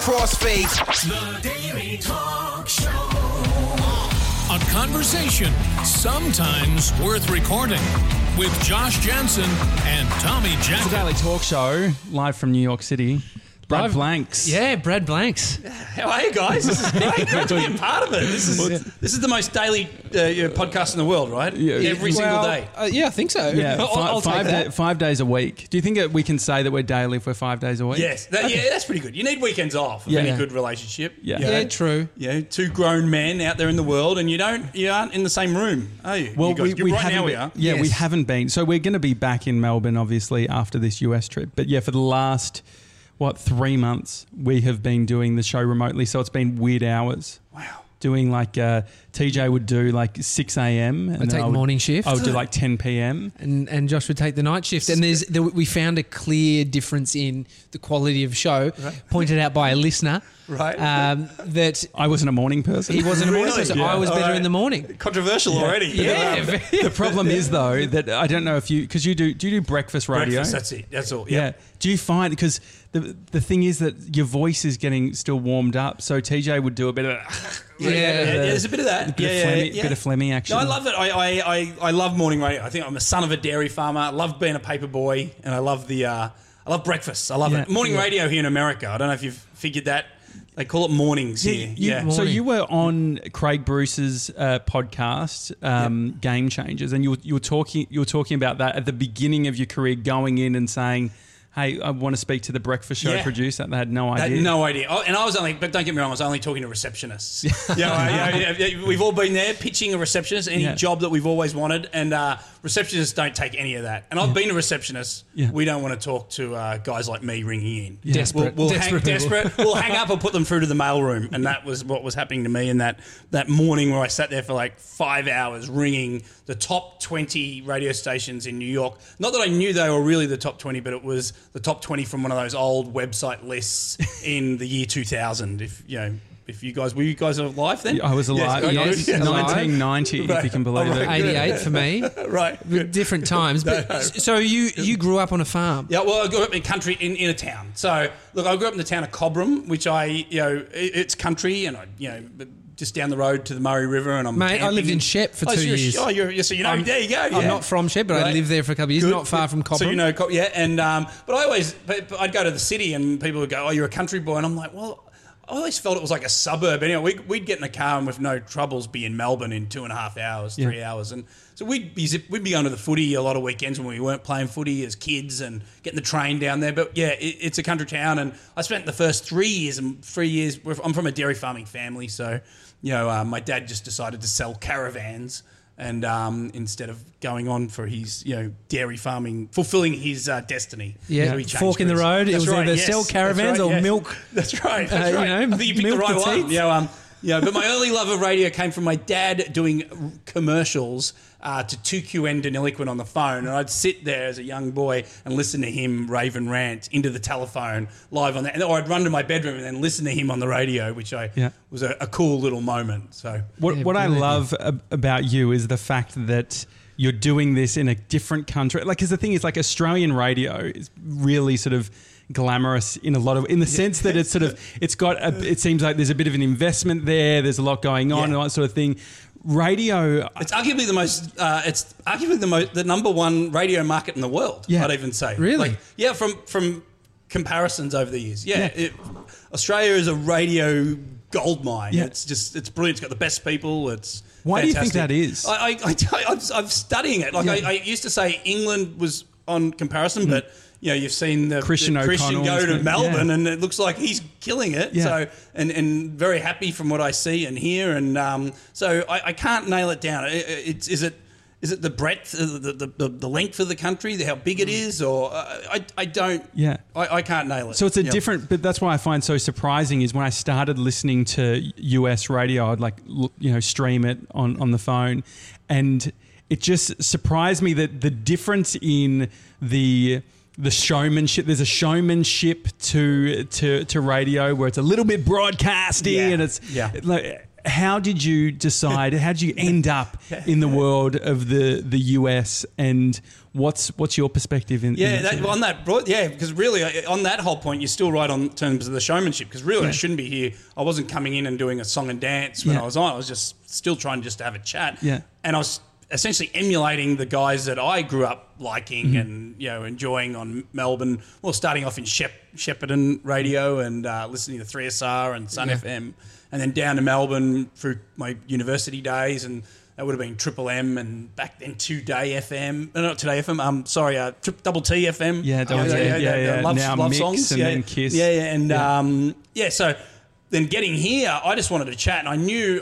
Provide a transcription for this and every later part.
crossfade. The Daily Talk Show. A conversation sometimes worth recording with Josh Jansen and Tommy It's a Jackson. Daily Talk Show, live from New York City. Brad Live- Blanks. Yeah, Brad Blanks. How are you guys? This is great. Great to be a part of it. This is the most daily podcast in the world, right? Every single day. Yeah, I think so. Yeah, I'll take that. 5 days a week. Do you think that we can say that we're daily if we're 5 days a week? Yes, that's pretty good. You need weekends off of any good relationship. Yeah. You know? Yeah, true. You know, two grown men out there in the world, and you aren't in the same room, are you? Well, you guys, we right haven't now we been, are. Yeah, we Yes. haven't been. So we're going to be back in Melbourne, obviously, after this US trip. But yeah, for the last, 3 months, we have been doing the show remotely. So it's been weird hours. Wow. Doing like, TJ would do like 6 a.m. and I'd then take morning shift. I would do like 10 p.m. And Josh would take the night shift. And we found a clear difference in the quality of show, pointed out by a listener. Right. That I wasn't a morning person. he wasn't a morning Really? person. Yeah. I was better All right. in the morning. Controversial already. Yeah. The problem is though that I don't know if you, because do you do breakfast radio? Breakfast, that's it. That's all. Yeah. Do you find, because the thing is that your voice is getting still warmed up, so TJ would do a bit of There's a bit of that. bit of Fleming action. No, I love it. I love morning radio. I think I'm a son of a dairy farmer. I love being a paper boy, and I love I love breakfast. I love it. Morning radio here in America. I don't know if you've figured that. They call it mornings here. So you were on Craig Bruce's podcast, Game Changers, and you were talking about that at the beginning of your career, going in and saying, "Hey, I want to speak to the breakfast show producer." They had no idea. They had no idea. Oh, and I was but don't get me wrong, I was only talking to receptionists. We've all been there pitching a receptionist, any job that we've always wanted, and receptionists don't take any of that. And I've been a receptionist. Yeah. We don't want to talk to guys like me ringing in. Yeah. Desperate. We'll Desperate hang, people. desperate. We'll hang up or put them through to the mail room, and that was what was happening to me in that morning where I sat there for like 5 hours ringing the top 20 radio stations in New York. Not that I knew they were really the top 20, but it was the top 20 from one of those old website lists in the year 2000. If you guys were you guys alive then? I was alive. Yes, Yes, 1990, if you can believe it. 88 for me. Right. Good. Different times. But, so you grew up on a farm. Yeah, well, I grew up in country in a town. So look, I grew up in the town of Cobram, which it's country, and just down the road to the Murray River, and I'm Mate, I lived camping in Shep for 2 years. So there you go. I'm yeah. not from Shep, but I Right. lived there for a couple of years, Good. not far from Cobram. So and but I'd go to the city, and people would go, "Oh, you're a country boy," and I'm like, well, I always felt it was like a suburb. Anyway, we'd get in a car and with no troubles be in Melbourne in 2.5 hours, 3 hours. And so we'd be going to the footy a lot of weekends when we weren't playing footy as kids and getting the train down there. But yeah, it's a country town. And I spent the first 3 years, I'm from a dairy farming family. So, my dad just decided to sell caravans. And instead of going on for his, dairy farming, fulfilling his destiny. Yeah, So he changed fork in the careers. road. It That's was right, either yes. sell That's caravans right, or yes. milk. That's right. That's right. I think you picked the milk right the one. teats. But my early love of radio came from my dad doing commercials to 2QN Deniliquin on the phone, and I'd sit there as a young boy and listen to him rave and rant into the telephone live on that, or I'd run to my bedroom and then listen to him on the radio, which was a cool little moment. So What I love about you is the fact that you're doing this in a different country. Like, because the thing is, like, Australian radio is really sort of glamorous in the sense that it's sort of, it seems like there's a bit of an investment there. There's a lot going on and all that sort of thing. Radio, it's arguably the number one radio market in the world. Yeah. I'd even say. Really? From comparisons over the years. Australia is a radio goldmine. Yeah. It's brilliant. It's got the best people. It's why fantastic. do you think that is? I'm studying it. I used to say England was on comparison, but you've seen Christian Christian go to O'Connell's, Melbourne, and it looks like he's killing it. Yeah. So and very happy from what I see and hear, and so I can't nail it down. Is it the breadth, the length of the country, how big it is, or I don't. Yeah. I can't nail it. So it's a different, but that's why I find so surprising is when I started listening to US radio, I'd stream it on the phone, and it just surprised me that the difference in the showmanship. There's a showmanship to radio where it's a little bit broadcasty and it's how did you decide? How did you end up in the world of the US, and what's your perspective in? Because really on that whole point, you're still right on terms of the showmanship. Because really, I shouldn't be here. I wasn't coming in and doing a song and dance when I was on. I was just still trying just to have a chat. Yeah, and I was essentially emulating the guys that I grew up liking and enjoying on Melbourne. Well, starting off in Shepparton radio and listening to 3SR and Sun FM, and then down to Melbourne through my university days, and that would have been Triple M, and back then Today FM. No, not Today FM. Double T FM. Yeah, Double T. Love Mix songs. And then Kiss. So then getting here, I just wanted to chat, and I knew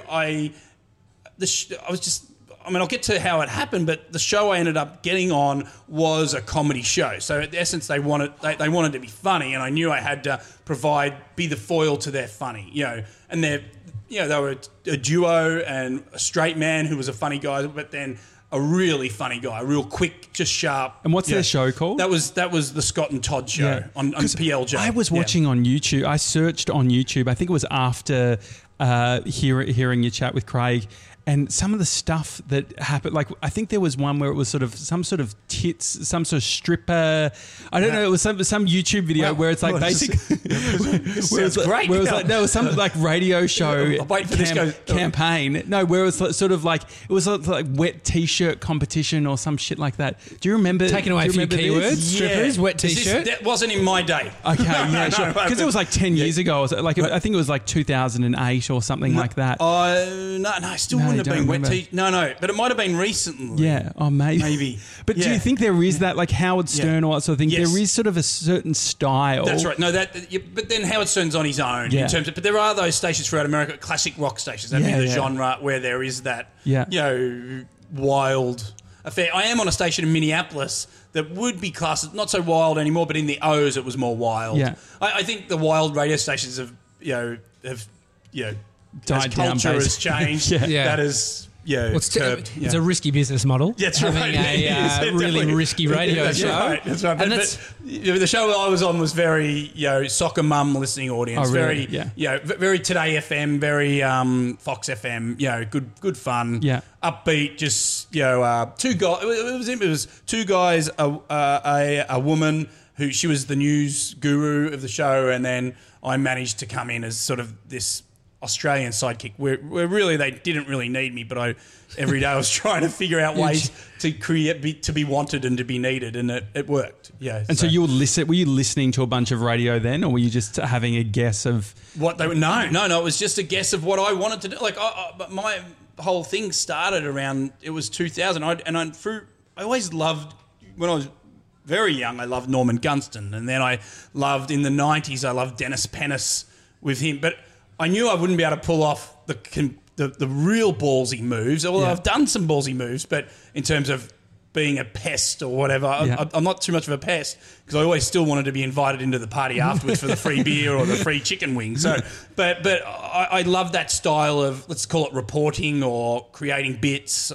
I'll get to how it happened, but the show I ended up getting on was a comedy show. So in essence, they wanted to be funny, and I knew I had to be the foil to their funny, And they were a duo, and a straight man who was a funny guy, but then a really funny guy, real quick, just sharp. And what's their show called? That was the Scott and Todd show on PLJ. I was watching on YouTube. I searched on YouTube. I think it was after hearing your chat with Craig. And some of the stuff that happened, like I think there was one where it was sort of some sort of tits, some sort of stripper. I don't know. It was some YouTube video where it's like basically. Sounds great. Where it was like no, it was some like radio show wait for this campaign. No, where it was sort of like it was like wet t-shirt competition or some shit like that. Do you remember? Taking away a few keywords. Strippers, wet t-shirt. That wasn't in my day. Okay, yeah, sure. Because it was like 10 years ago. Like I think it was like 2008 or something like that. I still wouldn't have been wet t-shirt. No, but it might have been recently. Yeah, maybe. But do you think there is that, like Howard Stern or that sort of thing? Yes. There is sort of a certain style. That's right. No, but then Howard Stern's on his own in terms of. But there are those stations throughout America, classic rock stations. That'd be the genre where there is that, wild affair. I am on a station in Minneapolis that would be classed not so wild anymore, but in the O's it was more wild. Yeah. I think the wild radio stations have died down. Culture has changed. That is. Curbed. It's a risky business model. That's right. Having a really risky radio show. That's right. But the show I was on was very, soccer mum listening audience. Oh, really? Very Today FM, very Fox FM. Good fun. Yeah. Upbeat. Just two guys. It was two guys, a woman who she was the news guru of the show, and then I managed to come in as sort of this Australian sidekick where really they didn't really need me, but every day I was trying to figure out ways to to be wanted and to be needed, and it worked. Yeah. And so you would listen. Were you listening to a bunch of radio then, or were you just having a guess of what they were? No. It was just a guess of what I wanted to do. Like my whole thing started around it was 2000. I always loved when I was very young. I loved Norman Gunston, and then I loved in the 90s. I loved Dennis Pennis with him, but I knew I wouldn't be able to pull off the real ballsy moves. Although I've done some ballsy moves, but in terms of being a pest or whatever, I'm not too much of a pest because I always still wanted to be invited into the party afterwards for the free beer or the free chicken wing. So, but I love that style of, let's call it reporting or creating bits,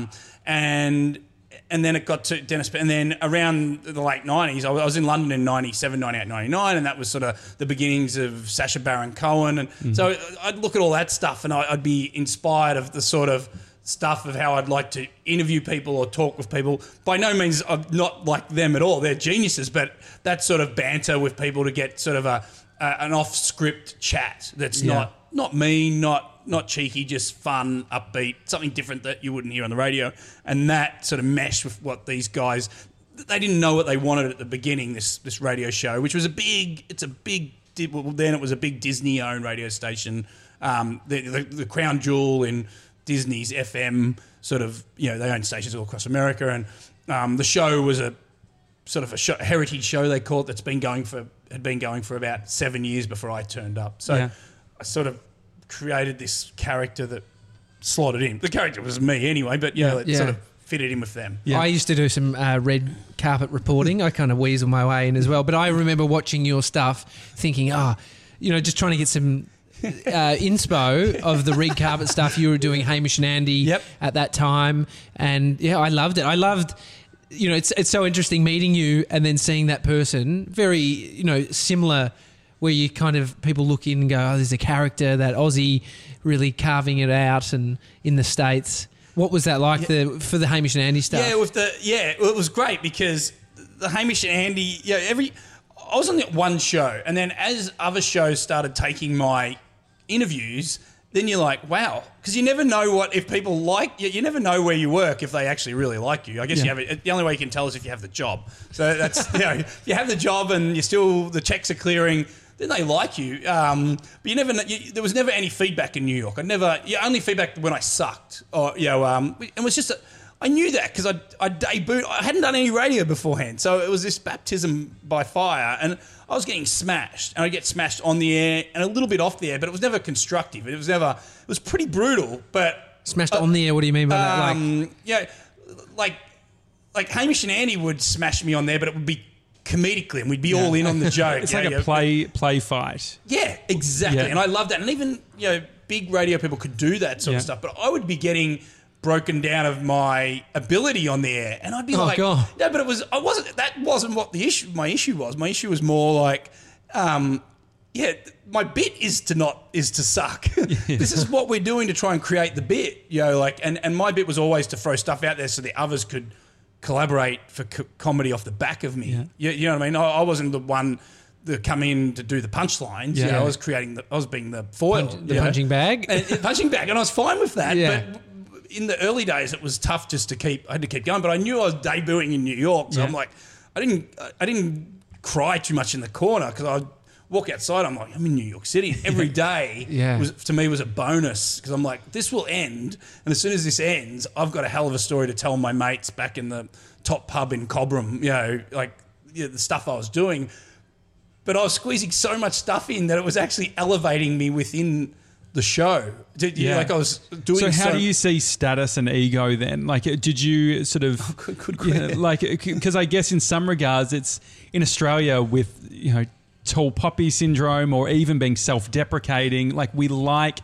and then it got to Dennis, and then around the late 90s, I was in London in 97, 98, 99, and that was sort of the beginnings of Sacha Baron Cohen. And so I'd look at all that stuff and I'd be inspired of the sort of stuff of how I'd like to interview people or talk with people. By no means I'm not like them at all. They're geniuses, but that sort of banter with people to get sort of an off-script chat that's not mean, not cheeky, just fun, upbeat, something different that you wouldn't hear on the radio. And that sort of meshed with what these guys, they didn't know what they wanted at the beginning, this radio show, which was then it was a big Disney-owned radio station, the crown jewel in Disney's FM sort of, they own stations all across America. And the show was a sort of a heritage show, they call it, had been going for about 7 years before I turned up. So I sort of created this character that slotted in. The character was me anyway, but it sort of fitted in with them. I used to do some red carpet reporting. I kind of weasel my way in as well. But I remember watching your stuff thinking, just trying to get some inspo of the red carpet stuff. You were doing Hamish and Andy at that time. And I loved it. I loved, it's so interesting meeting you and then seeing that person, very, similar where you kind of people look in and go, oh, there's a character, that Aussie really carving it out, and in the States. What was that like for the Hamish and Andy stuff? It was great because the Hamish and Andy, I was on that one show, and then as other shows started taking my interviews, then you're like, wow, because you never know if people like you. You never know where you work if they actually really like you. I guess the only way you can tell is if you have the job. So that's if you have the job and the checks are clearing, then they like you. But you never. There was never any feedback in New York. Only feedback when I sucked. Or it was just. I knew that because I debuted. I hadn't done any radio beforehand, so it was this baptism by fire, and I was getting smashed, and I get smashed on the air and a little bit off the air, but it was never constructive. It was pretty brutal. But smashed on the air. What do you mean by that? Like Hamish and Andy would smash me on there, but it would be comedically, and we'd be all in on the joke. It's like a play fight. Yeah, exactly. Yeah. And I love that. And even big radio people could do that sort of stuff, but I would be getting broken down of my ability on the air, and I'd be God. No, but that wasn't what my issue was. My issue was more like, my bit is to suck. This is what we're doing to try and create the bit, and my bit was always to throw stuff out there so the others could collaborate for comedy off the back of me. Yeah. You know what I mean? I wasn't the one that come in to do the punchlines. Yeah. I was being the foil, punching bag, punching bag, and I was fine with that. Yeah. But in the early days, it was tough just I had to keep going, but I knew I was debuting in New York, so I'm like, I didn't cry too much in the corner because I'd walk outside. I'm like, I'm in New York City every day. To me was a bonus because I'm like, this will end, and as soon as this ends, I've got a hell of a story to tell my mates back in the top pub in Cobram. The stuff I was doing, but I was squeezing so much stuff in that it was actually elevating me within the show. I was doing. So how do you see status and ego then? Like, did you sort of because I guess in some regards it's in Australia with tall poppy syndrome or even being self-deprecating. Like we like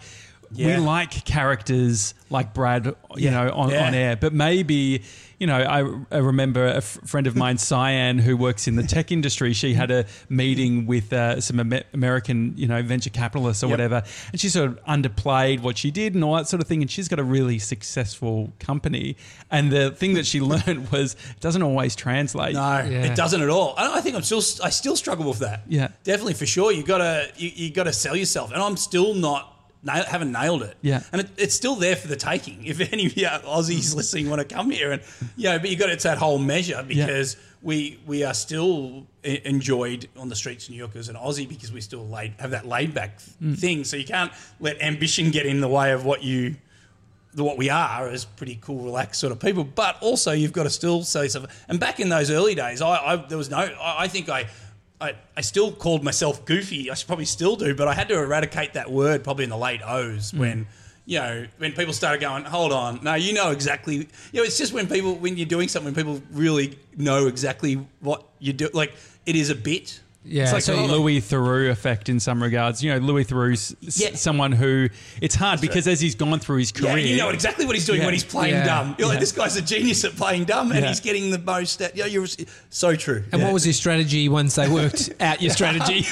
characters like Brad, on air, but maybe. I remember a friend of mine, Cyan, who works in the tech industry. She had a meeting with some American, venture capitalists or whatever, and she sort of underplayed what she did and all that sort of thing. And she's got a really successful company. And the thing that she learned was it doesn't always translate. No, it doesn't at all. I think I still struggle with that. Yeah, definitely for sure. You gotta sell yourself, and I'm still haven't nailed it. Yeah. And it's still there for the taking. If any Aussies listening want to come here and, but it's that whole measure because we are still enjoyed on the streets of New York as an Aussie because we still have that laid back thing. So you can't let ambition get in the way of what we are as pretty cool, relaxed sort of people. But also you've got to still sell yourself. And back in those early days, I think I still called myself goofy. I probably still do, but I had to eradicate that word probably in the late O's when people started going, hold on, no, exactly. It's just when you're doing something, people really know exactly what you do. Like it is a bit. Yeah, it's like the Louis Theroux effect in some regards. Louis Theroux's someone who it's hard because as he's gone through his career, you know exactly what he's doing when he's playing dumb. You're like, this guy's a genius at playing dumb, and he's getting the most. You're so true. And what was your strategy once they worked out your strategy?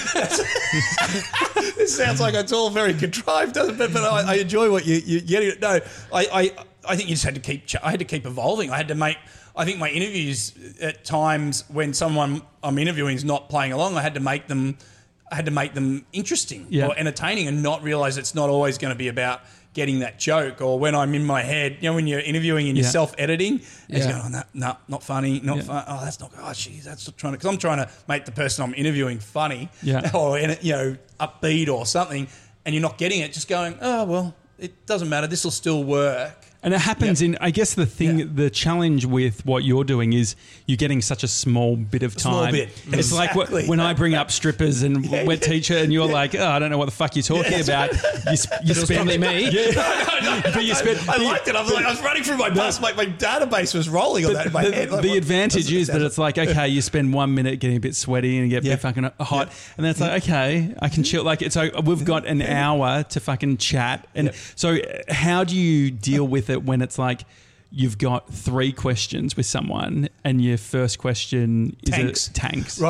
This sounds like it's all very contrived, doesn't it? But I enjoy what you're getting. No, I think you just had to keep. I had to keep evolving. I think my interviews at times when someone I'm interviewing is not playing along, I had to make them interesting or entertaining and not realize it's not always going to be about getting that joke. Or when I'm in my head, when you're interviewing and you're self-editing, it's going, no, not funny, not fun. Oh, that's not. Oh, geez, that's not trying to. Because I'm trying to make the person I'm interviewing funny, or upbeat or something, and you're not getting it. Just going, oh well, it doesn't matter. This will still work. And it happens I guess the challenge with what you're doing is you're getting such a small bit of time. Small bit. It's like when I bring up strippers and wet teacher and you're like, I don't know what the fuck you're talking about. You spend me. But you spend, I liked it. I was running through my bus. My database was rolling on that in my head. The advantage is that it's like, okay, you spend 1 minute getting a bit sweaty and get a bit fucking hot. And then it's like, okay, I can chill. Like, so we've got an hour to fucking chat. And so how do you deal with it when it's like you've got 3 questions with someone and your first question is tanks? Right.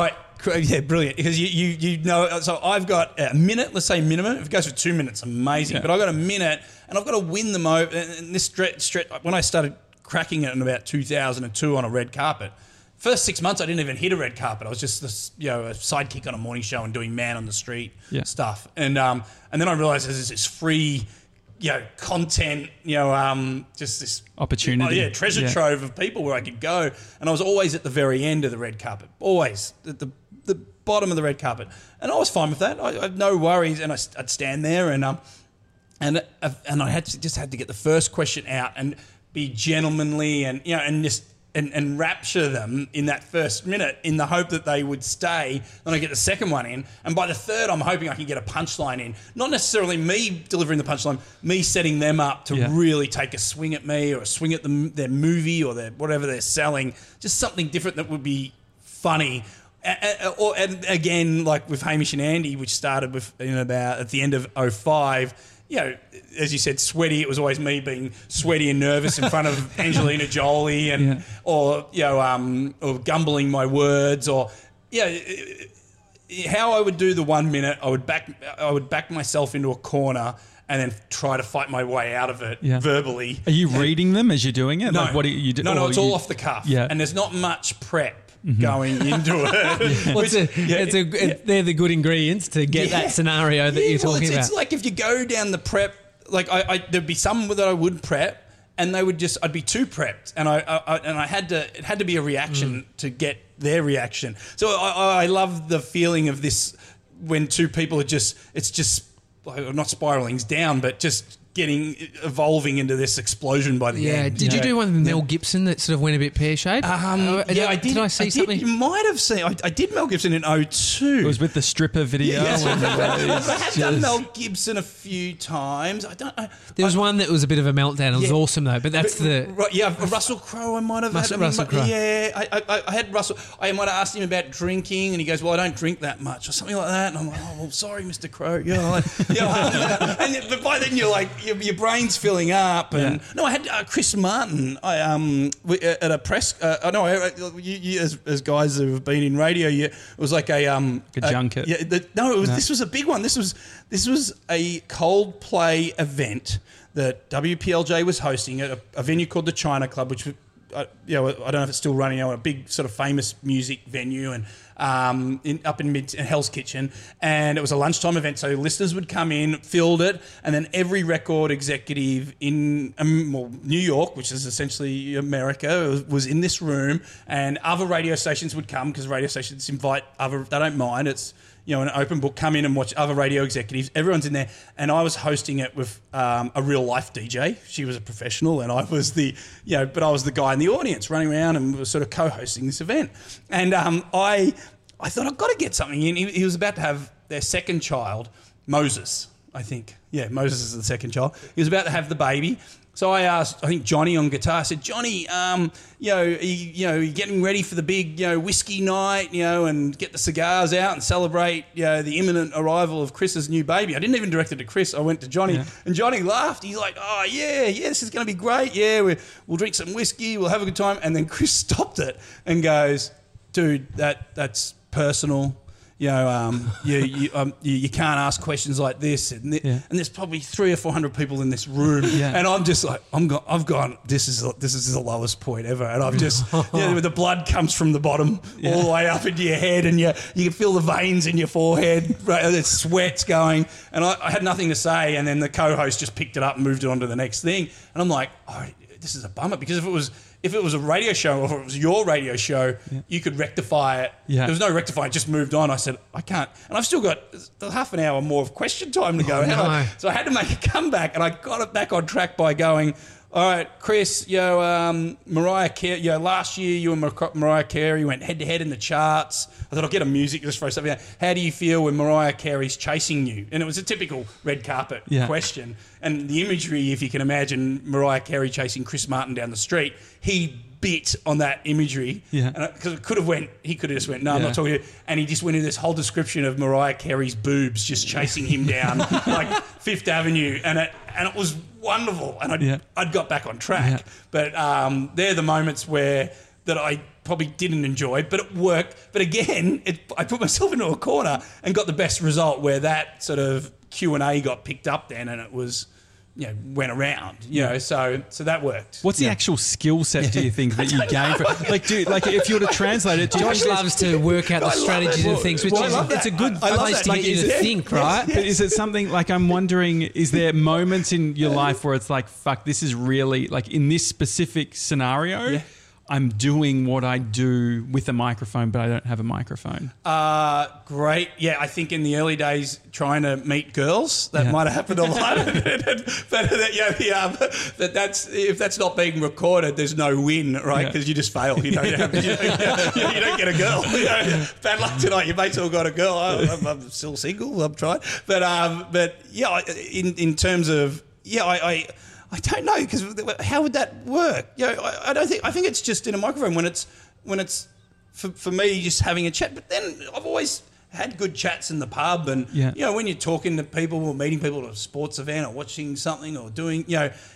Yeah, brilliant. Because you know, so I've got a minute, let's say minimum. If it goes for 2 minutes, amazing. But I've got a minute and I've got to win them over. And this stretch, when I started cracking it in about 2002 on a red carpet, first 6 months I didn't even hit a red carpet. I was just this, a sidekick on a morning show and doing man on the street stuff. And then I realised there's this free, content, just this opportunity. Treasure trove of people where I could go. And I was always at the very end of the red carpet, always at the bottom of the red carpet. And I was fine with that. I had no worries. And I'd stand there and I had to get the first question out and be gentlemanly and, and just, and rapture them in that first minute in the hope that they would stay. Then I get the second one in. And by the third, I'm hoping I can get a punchline in. Not necessarily me delivering the punchline, me setting them up to really take a swing at me or a swing at their movie or whatever they're selling. Just something different that would be funny. And again, like with Hamish and Andy, which started with about at the end of 2005, as you said, sweaty. It was always me being sweaty and nervous in front of Angelina Jolie, or gumbling my words, or how I would do the 1 minute. I would back myself into a corner and then try to fight my way out of it verbally. Are you reading them as you're doing it? No, like, what do you do? No, it's all off the cuff. Yeah, and there's not much prep going into it. They're the good ingredients to get that scenario that you're talking about. It's like if you go down the prep, like there'd be some that I would prep, and I'd be too prepped, and it had to be a reaction to get their reaction. So I love the feeling of this when two people it's just like, not spiraling down, but just evolving into this explosion by the end. Did you do one with Mel Gibson that sort of went a bit pear-shaped? I did. Did I see something? You might have seen. I did Mel Gibson in 2002. It was with the stripper video. I have done Mel Gibson a few times. There was one that was a bit of a meltdown. It was awesome though, but that's Russell Crowe. I might have had Russell Crowe. Yeah, I had Russell. I might have asked him about drinking, and he goes, "Well, I don't drink that much," or something like that. And I'm like, "Oh, well, sorry, Mr. Crowe." But by then you're like, your brain's filling up. And no, I had Chris Martin. At a press. You as guys who have been in radio, it was like a junket. This was a big one. This was a Coldplay event that WPLJ was hosting at a venue called the China Club, which I don't know if it's still running. A big sort of famous music venue, and up in Hell's Kitchen, and it was a lunchtime event. So listeners would come in, filled it, and then every record executive in New York, which is essentially America, was in this room, and other radio stations would come because radio stations invite other. They don't mind. It's an open book. Come in and watch other radio executives. Everyone's in there, and I was hosting it with a real life DJ. She was a professional, and I was but I was the guy in the audience running around and was sort of co-hosting this event. And I thought I've got to get something in. He was about to have their second child, Moses, I think. Yeah, Moses is the second child. He was about to have the baby. So I asked, I think Johnny on guitar, I said, Johnny, you getting ready for the big, whiskey night, and get the cigars out and celebrate, the imminent arrival of Chris's new baby. I didn't even direct it to Chris. I went to Johnny, and Johnny laughed. He's like, oh, yeah, this is going to be great. Yeah, we'll drink some whiskey. We'll have a good time. And then Chris stopped it and goes, dude, that's personal. You can't ask questions like this, and there's probably 300 or 400 people in this room, and I'm just like, I've gone. This is the lowest point ever, and I've just, the blood comes from the bottom all the way up into your head, and you can feel the veins in your forehead, right? There's sweat's going, and I had nothing to say, and then the co-host just picked it up and moved it on to the next thing, and I'm like, oh, this is a bummer, because if it was a radio show, or if it was your radio show, you could rectify it. Yeah. There was no rectifying, it just moved on. I said, I can't. And I've still got half an hour more of question time to go. So I had to make a comeback, and I got it back on track by going, all right, Chris, Mariah Carey, last year you and Mariah Carey went head-to-head in the charts. I thought I'll get a music just for something. How do you feel when Mariah Carey's chasing you? And it was a typical red carpet question. And the imagery, if you can imagine Mariah Carey chasing Chris Martin down the street, he bit on that imagery. Because he could have just went, no, I'm not talking to you. And he just went into this whole description of Mariah Carey's boobs just chasing him down like Fifth Avenue. And it was wonderful. And I'd got back on track. But they're the moments where that I probably didn't enjoy, but it worked. But again, I put myself into a corner and got the best result where that sort of Q&A got picked up then, and it was, went around, so that worked. What's the actual skill set, do you think, that you gain from if you were to translate it, Josh loves to work out the strategies and things, which it's a good place to get you to think, right? But is it something I'm wondering, is there moments in your life where it's like, fuck, this is really, in this specific scenario, I'm doing what I do with a microphone, but I don't have a microphone? Great. Yeah, I think in the early days, trying to meet girls, that might have happened a lot. But if that's not being recorded, there's no win, right? Because you just fail. You don't get a girl. Bad luck tonight. Your mate's all got a girl. I'm still single. I'm trying. But in terms of I don't know, because how would that work? I don't think. I think it's just in a microphone when it's for me just having a chat. But then I've always had good chats in the pub, and when you're talking to people or meeting people at a sports event or watching something or doing,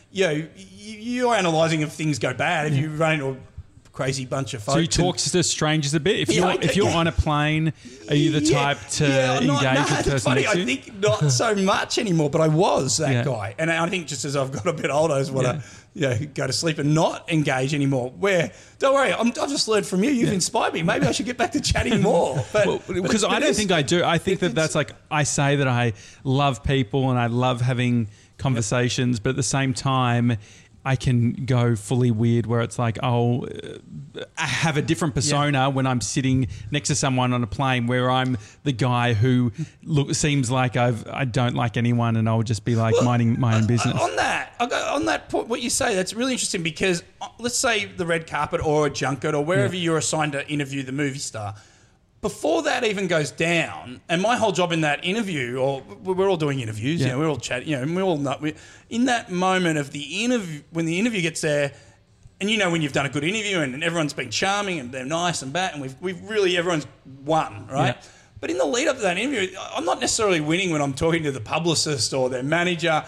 you're analysing if things go bad. If you run into a crazy bunch of folks. So you talk to strangers a bit? If you're on a plane, are you the type to engage with the person next to you? I think not so much anymore, but I was that guy. And I think just as I've got a bit older, I just want to go to sleep and not engage anymore. Where, don't worry, I've just learned from you. You've inspired me. Maybe I should get back to chatting more. Because I don't think I do. I think that's I say that I love people and I love having conversations, but at the same time, I can go fully weird where it's like, I have a different persona when I'm sitting next to someone on a plane, where I'm the guy who seems like I don't like anyone, and I'll just be minding my own business. On that point, what you say, that's really interesting, because let's say the red carpet or a junket or wherever you're assigned to interview the movie star. Before that even goes down, and my whole job in that interview, or we're all doing interviews, we're all chatting, and we all know, in that moment of the interview, when the interview gets there, and when you've done a good interview and everyone's been charming and they're nice and back, and we've really, everyone's won, right? Yeah. But in the lead up to that interview, I'm not necessarily winning when I'm talking to the publicist or their manager.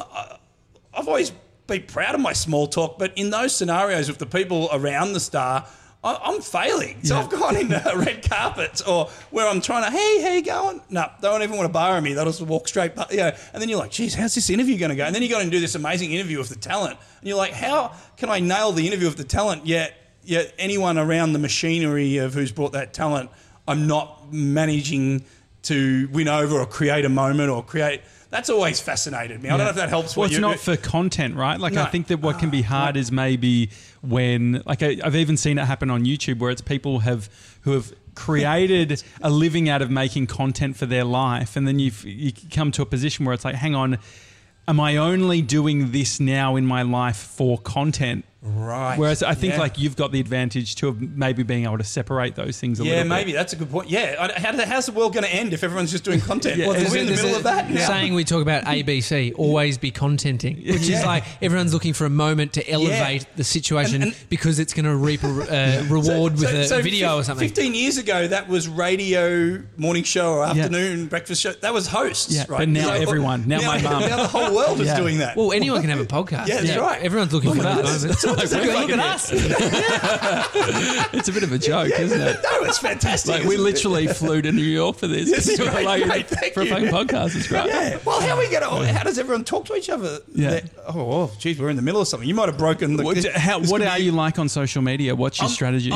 I've always been proud of my small talk, but in those scenarios with the people around the star, I'm failing. So I've gone into red carpets or where I'm trying to, hey, how you going? No, they don't even want to borrow me. They'll just walk straight past, And then you're like, geez, how's this interview going to go? And then you go and do this amazing interview with the talent. And you're like, how can I nail the interview with the talent, yet anyone around the machinery of who's brought that talent, I'm not managing to win over or create a moment or create... That's always fascinated me. I don't know if that helps. Well, it's not for content, right? No. I think that what can be hard is maybe when, I've even seen it happen on YouTube, where it's people who have created a living out of making content for their life, and then you come to a position where it's like, hang on, am I only doing this now in my life for content? Right. Whereas I think you've got the advantage to maybe being able to separate those things a little bit. Yeah, may's a good point. Yeah. How's the world going to end if everyone's just doing content? Well, we're in the middle of that now. Saying we talk about ABC, always be contenting, which is everyone's looking for a moment to elevate the situation because it's going to reap a reward with a video or something. 15 years ago, that was radio, morning show or afternoon breakfast show. That was hosts, right? But now everyone, now my mum. Now the whole world is doing that. Well, anyone can have a podcast. Yeah, that's right. Everyone's looking for that. Look at us. It's a bit of a joke, isn't it? No, it's fantastic. We literally flew to New York for this. This is great. For a fucking podcast. It's great. Yeah. Well, how does everyone talk to each other? Yeah. Geez, we're in the middle of something. You might have broken the... What are you like on social media? What's your strategy?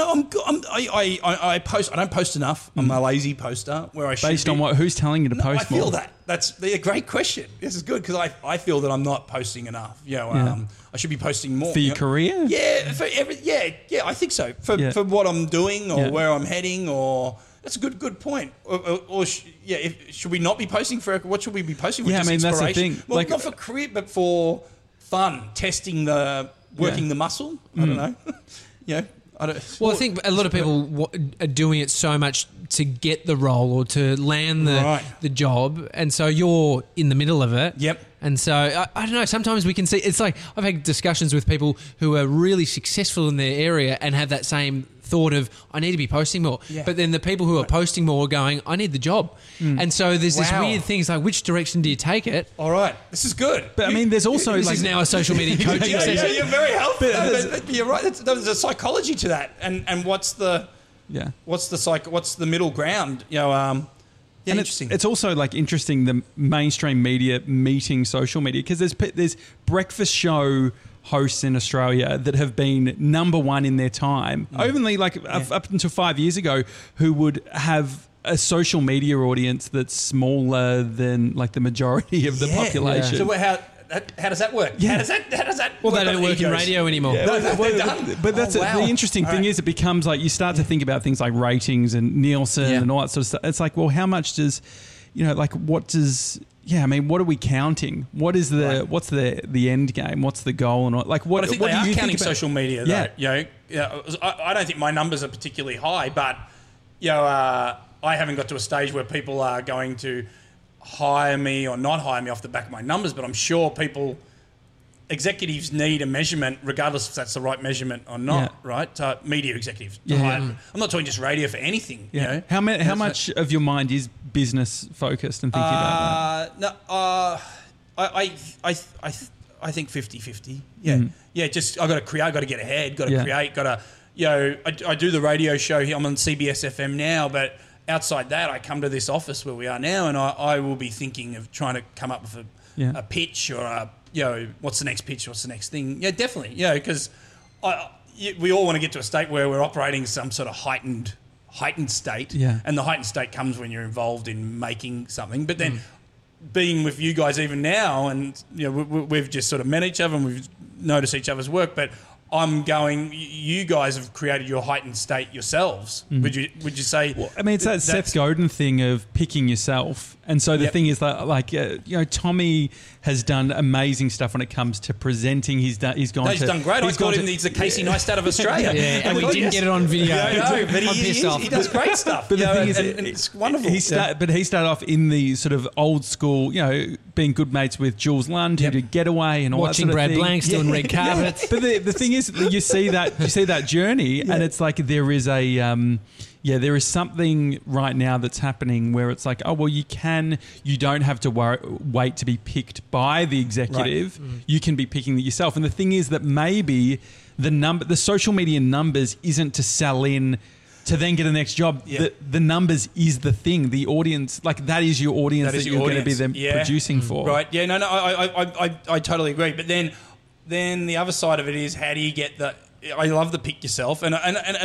I post. I don't post enough. I'm a lazy poster where I should Based on what? Who's telling you to post more? I feel that. That's a great question. This is good because I feel that I'm not posting enough. I should be posting more. For your career? Yeah, I think so. For what I'm doing or where I'm heading, or that's a good point. Should we not be posting for what should we be posting? Yeah, I mean that's the thing. Well, not for career, but for fun, testing working the muscle. I don't know. I think a lot of people are doing it so much to get the role or to land the job, and so you're in the middle of it. Yep. And so I don't know. Sometimes we can see it's like I've had discussions with people who are really successful in their area and have that same thought of, I need to be posting more. Yeah. But then the people who are posting more are going, I need the job. And so there's this Wow. weird thing. It's like, which direction do you take it? All right, this is good. But I mean, there's also This like is now a social media coaching yeah, session. you're very helpful. But you're right. There's a psychology to that, and what's the middle ground? and interesting. It's also like interesting the mainstream media meeting social media, because there's breakfast show hosts in Australia that have been number one in their time, only like up until 5 years ago, who would have a social media audience that's smaller than like the majority of the population. So how does that work? Yeah. How does that? Well, work they don't on work in egos? radio anymore. No, they're done. But that's wow. the interesting thing is it becomes like you start to think about things like ratings and Nielsen Yeah. and all that sort of stuff. It's like, well, how much does, what are we counting? What's the end game? What's the goal? And like, what, But I think what they do are you counting think about? social media, though. Yeah. I don't think my numbers are particularly high, but I haven't got to a stage where people are going to hire me or not hire me off the back of my numbers. But I'm sure executives need a measurement, regardless if that's the right measurement or not. Right? Media executives. to hire. I'm not talking just radio for anything. Yeah. How much of your mind is business focused and thinking about that? I think 50-50. Yeah. Yeah, just I got to create, got to get ahead, got to create, got to, I do the radio show here. I'm on CBS FM now, but outside that, I come to this office where we are now, and I will be thinking of trying to come up with a pitch or what's the next pitch, what's the next thing. Yeah, definitely. Yeah, because we all want to get to a state where we're operating some sort of heightened state. Yeah. And the heightened state comes when you're involved in making something. But then being with you guys even now, and we've just sort of met each other and we've noticed each other's work, but I'm going, you guys have created your heightened state yourselves. Would you say? Well, I mean, it's that Seth Godin thing of picking yourself. And so the thing is that, Tommy has done amazing stuff when it comes to presenting. He's done great. I called him the Casey Neistat of Australia. And we didn't get it on video. No, but I'm pissed off. he does great stuff. But the thing is, and it's wonderful. But he started off in the sort of old school, being good mates with Jules Lund, who did Getaway and all Watching that sort Brad of thing. Blanks doing red carpets. But the thing is, you see that journey, and it's like there is there is something right now that's happening where it's like, oh well, you don't have to wait to be picked by the executive. Right. You can be picking it yourself. And the thing is that maybe the social media numbers isn't to sell in to then get a next job. Yeah. The numbers is the thing. The audience, like that is your audience that you're going to be them producing for. Right. Yeah. No. I totally agree. But then the other side of it is, how do you get I love the pick yourself, and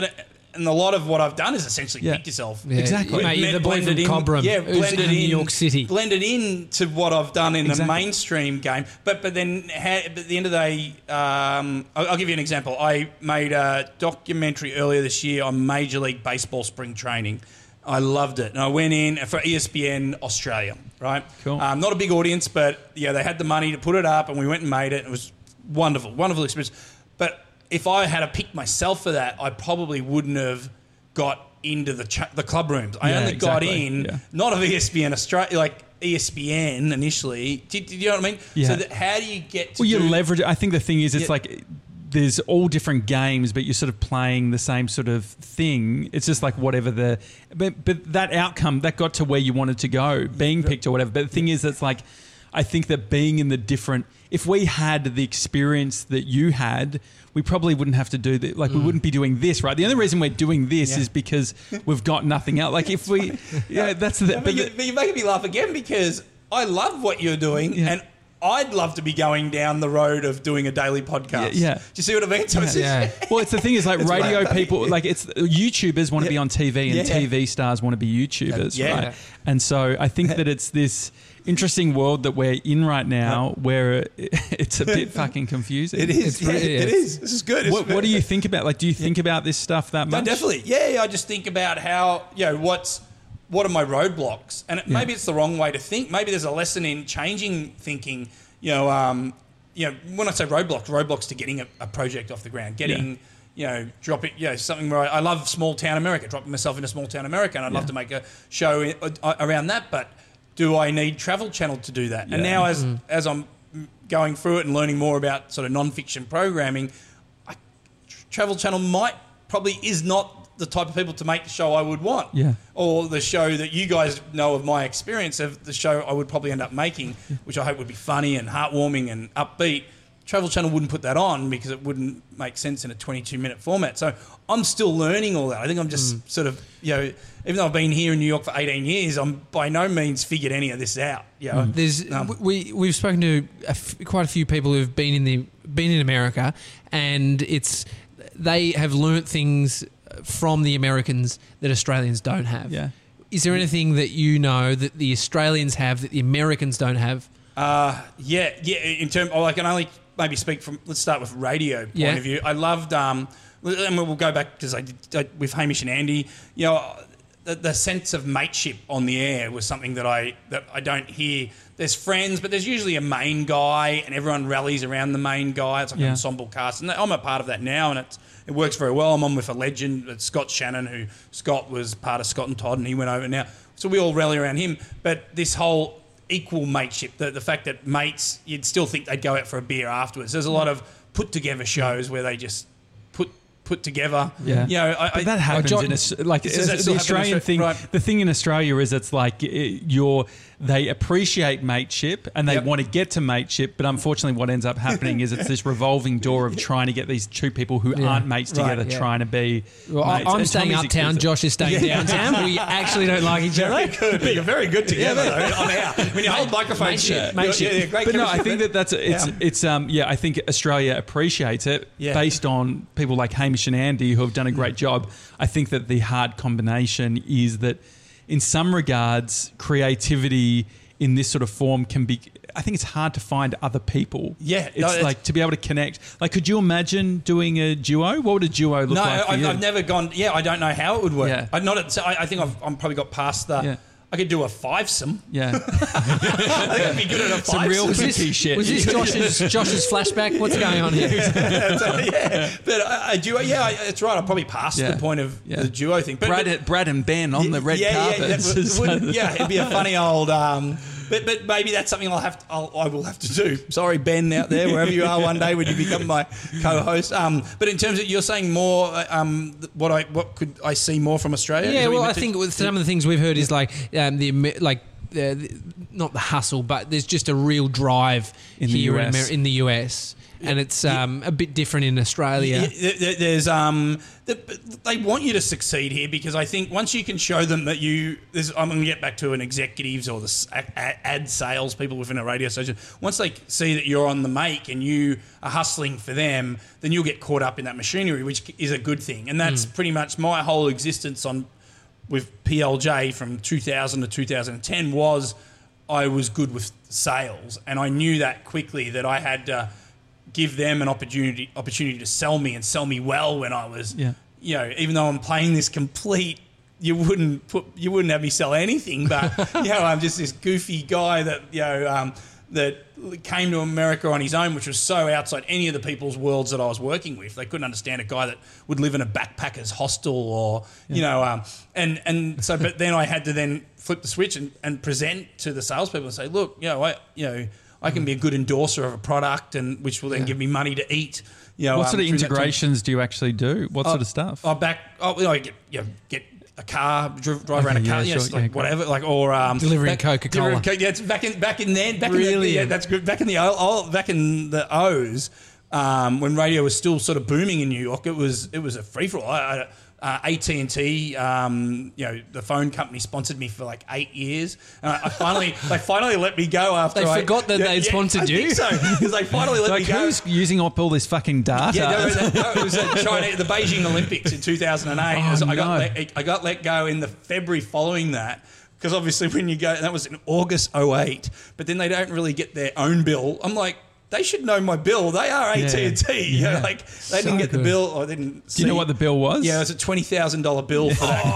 a lot of what I've done is essentially pick yourself. Yeah. Exactly. Mate, you're the boy from Cobram, who's in New York City. Blended into what I've done in the mainstream game. But then at the end of the day, I'll give you an example. I made a documentary earlier this year on Major League Baseball spring training. I loved it. And I went in for ESPN Australia, right? Cool. Not a big audience, but they had the money to put it up, and we went and made it. It was wonderful, wonderful experience. But if I had picked myself for that, I probably wouldn't have got into the club rooms. I only got in, not of ESPN Australia, like ESPN initially. Do you know what I mean? Yeah. So how do you get to you leverage it. I think the thing is, it's like there's all different games, but you're sort of playing the same sort of thing. It's just like whatever but that outcome, that got to where you wanted to go, being picked or whatever. But the thing is, it's like, I think that being in the different, if we had the experience that you had, we probably wouldn't have to do that. Like we wouldn't be doing this, right? The only reason we're doing this is because we've got nothing else. Like if we, that's the. But you're making me laugh again, because I love what you're doing, and I'd love to be going down the road of doing a daily podcast. Yeah. Do you see what I mean? So Well, it's the thing is, like radio people, like it's YouTubers want to be on TV, and TV stars want to be YouTubers, right? And so I think that it's this interesting world that we're in right now where it's a bit fucking confusing. It is. It is. This is good. What do you think about? Like, do you think about this stuff that much? No, definitely. Yeah, I just think about how, what are my roadblocks? And maybe it's the wrong way to think. Maybe there's a lesson in changing thinking. When I say roadblocks to getting a project off the ground, getting, dropping, something where I love small town America, dropping myself into small town America, and I'd love to make a show around that, but do I need Travel Channel to do that? Yeah. And now as I'm going through it and learning more about sort of non-fiction programming, Travel Channel might probably is not the type of people to make the show I would want. Yeah. Or the show that you guys know of my experience of the show I would probably end up making, which I hope would be funny and heartwarming and upbeat. Travel Channel wouldn't put that on because it wouldn't make sense in a 22-minute format. So I'm still learning all that. I think I'm just sort of, even though I've been here in New York for 18 years, I'm by no means figured any of this out. We've spoken to quite a few people who've been in America, and they have learnt things from the Americans that Australians don't have. Yeah. Is there anything that you know that the Australians have that the Americans don't have? In terms, I can only maybe speak from. Let's start with radio point of view. I loved, and we'll go back because I did with Hamish and Andy. The sense of mateship on the air was something that I don't hear. There's friends, but there's usually a main guy, and everyone rallies around the main guy. It's like an ensemble cast, and I'm a part of that now, and it works very well. I'm on with a legend, Scott Shannon, Scott was part of Scott and Todd, and he went over now, so we all rally around him. But this whole equal mateship, the fact that mates, you'd still think they'd go out for a beer afterwards. There's a lot of put together shows where they just put together. Yeah. But that happens in the Australian thing. Right. The thing in Australia is it's like they appreciate mateship and they want to get to mateship, but unfortunately what ends up happening is it's this revolving door of trying to get these two people who aren't mates together trying to be mates. I'm staying uptown, Josh is staying downtown. We actually don't like each other. You're very good together though. I'm out. When you hold microphones, great. But no, I think I think Australia appreciates it based on people like Hamish and Andy who have done a great job. I think that the hard combination is that in some regards, creativity in this sort of form can be. I think it's hard to find other people. Yeah, it's like to be able to connect. Like, could you imagine doing a duo? What would a duo look like? No, I've never gone. Yeah, I don't know how it would work. Yeah. I think I'm probably got past the. Yeah. I could do a fivesome. Yeah, I think I'd be good at a fivesome. Some real tricky shit. Was this Josh's flashback? What's going on here? But a duo. Yeah, it's right. I'm probably past the point of the duo thing. But Brad and Ben on the red carpet. It'd be a funny old. But maybe that's something I will have to do. Sorry, Ben, out there, wherever you are, one day when you become my co-host. But in terms of you're saying more, what could I see more from Australia? Yeah, well, I think with some of the things we've heard is like not the hustle, but there's just a real drive in the US. And it's a bit different in Australia. There's they want you to succeed here because I think once you can show them that I'm going to get back to an executives or the ad sales people within a radio station. Once they see that you're on the make and you are hustling for them, then you'll get caught up in that machinery, which is a good thing. And that's pretty much my whole existence with PLJ from 2000 to 2010 was I was good with sales, and I knew that quickly that I had to give them an opportunity to sell me well when I was, even though I'm playing this complete, you wouldn't have me sell anything, but I'm just this goofy guy that that came to America on his own, which was so outside any of the people's worlds that I was working with. They couldn't understand a guy that would live in a backpacker's hostel or and so. But then I had to then flip the switch and present to the salespeople and say, look, I can be a good endorser of a product, and which will then give me money to eat. What sort of integrations do you actually do? What sort of stuff? I get a car, drive around a car, whatever, or delivering Coca-Cola. It's back in then. Really? That's good. Back in the O's, when radio was still sort of booming in New York, it was a free for all. AT&T, the phone company sponsored me for like 8 years, and they finally let me go after. They forgot that they'd sponsored you. I think so, because they finally let me go. Who's using up all this fucking data? It was the Beijing Olympics in 2008. I got let go in the February following that. Because obviously when you go, that was in August 2008, but then they don't really get their own bill. I'm like, they should know my bill. They are AT&T. They didn't get the bill or didn't see. Do you know what the bill was? Yeah, it was a $20,000 bill for that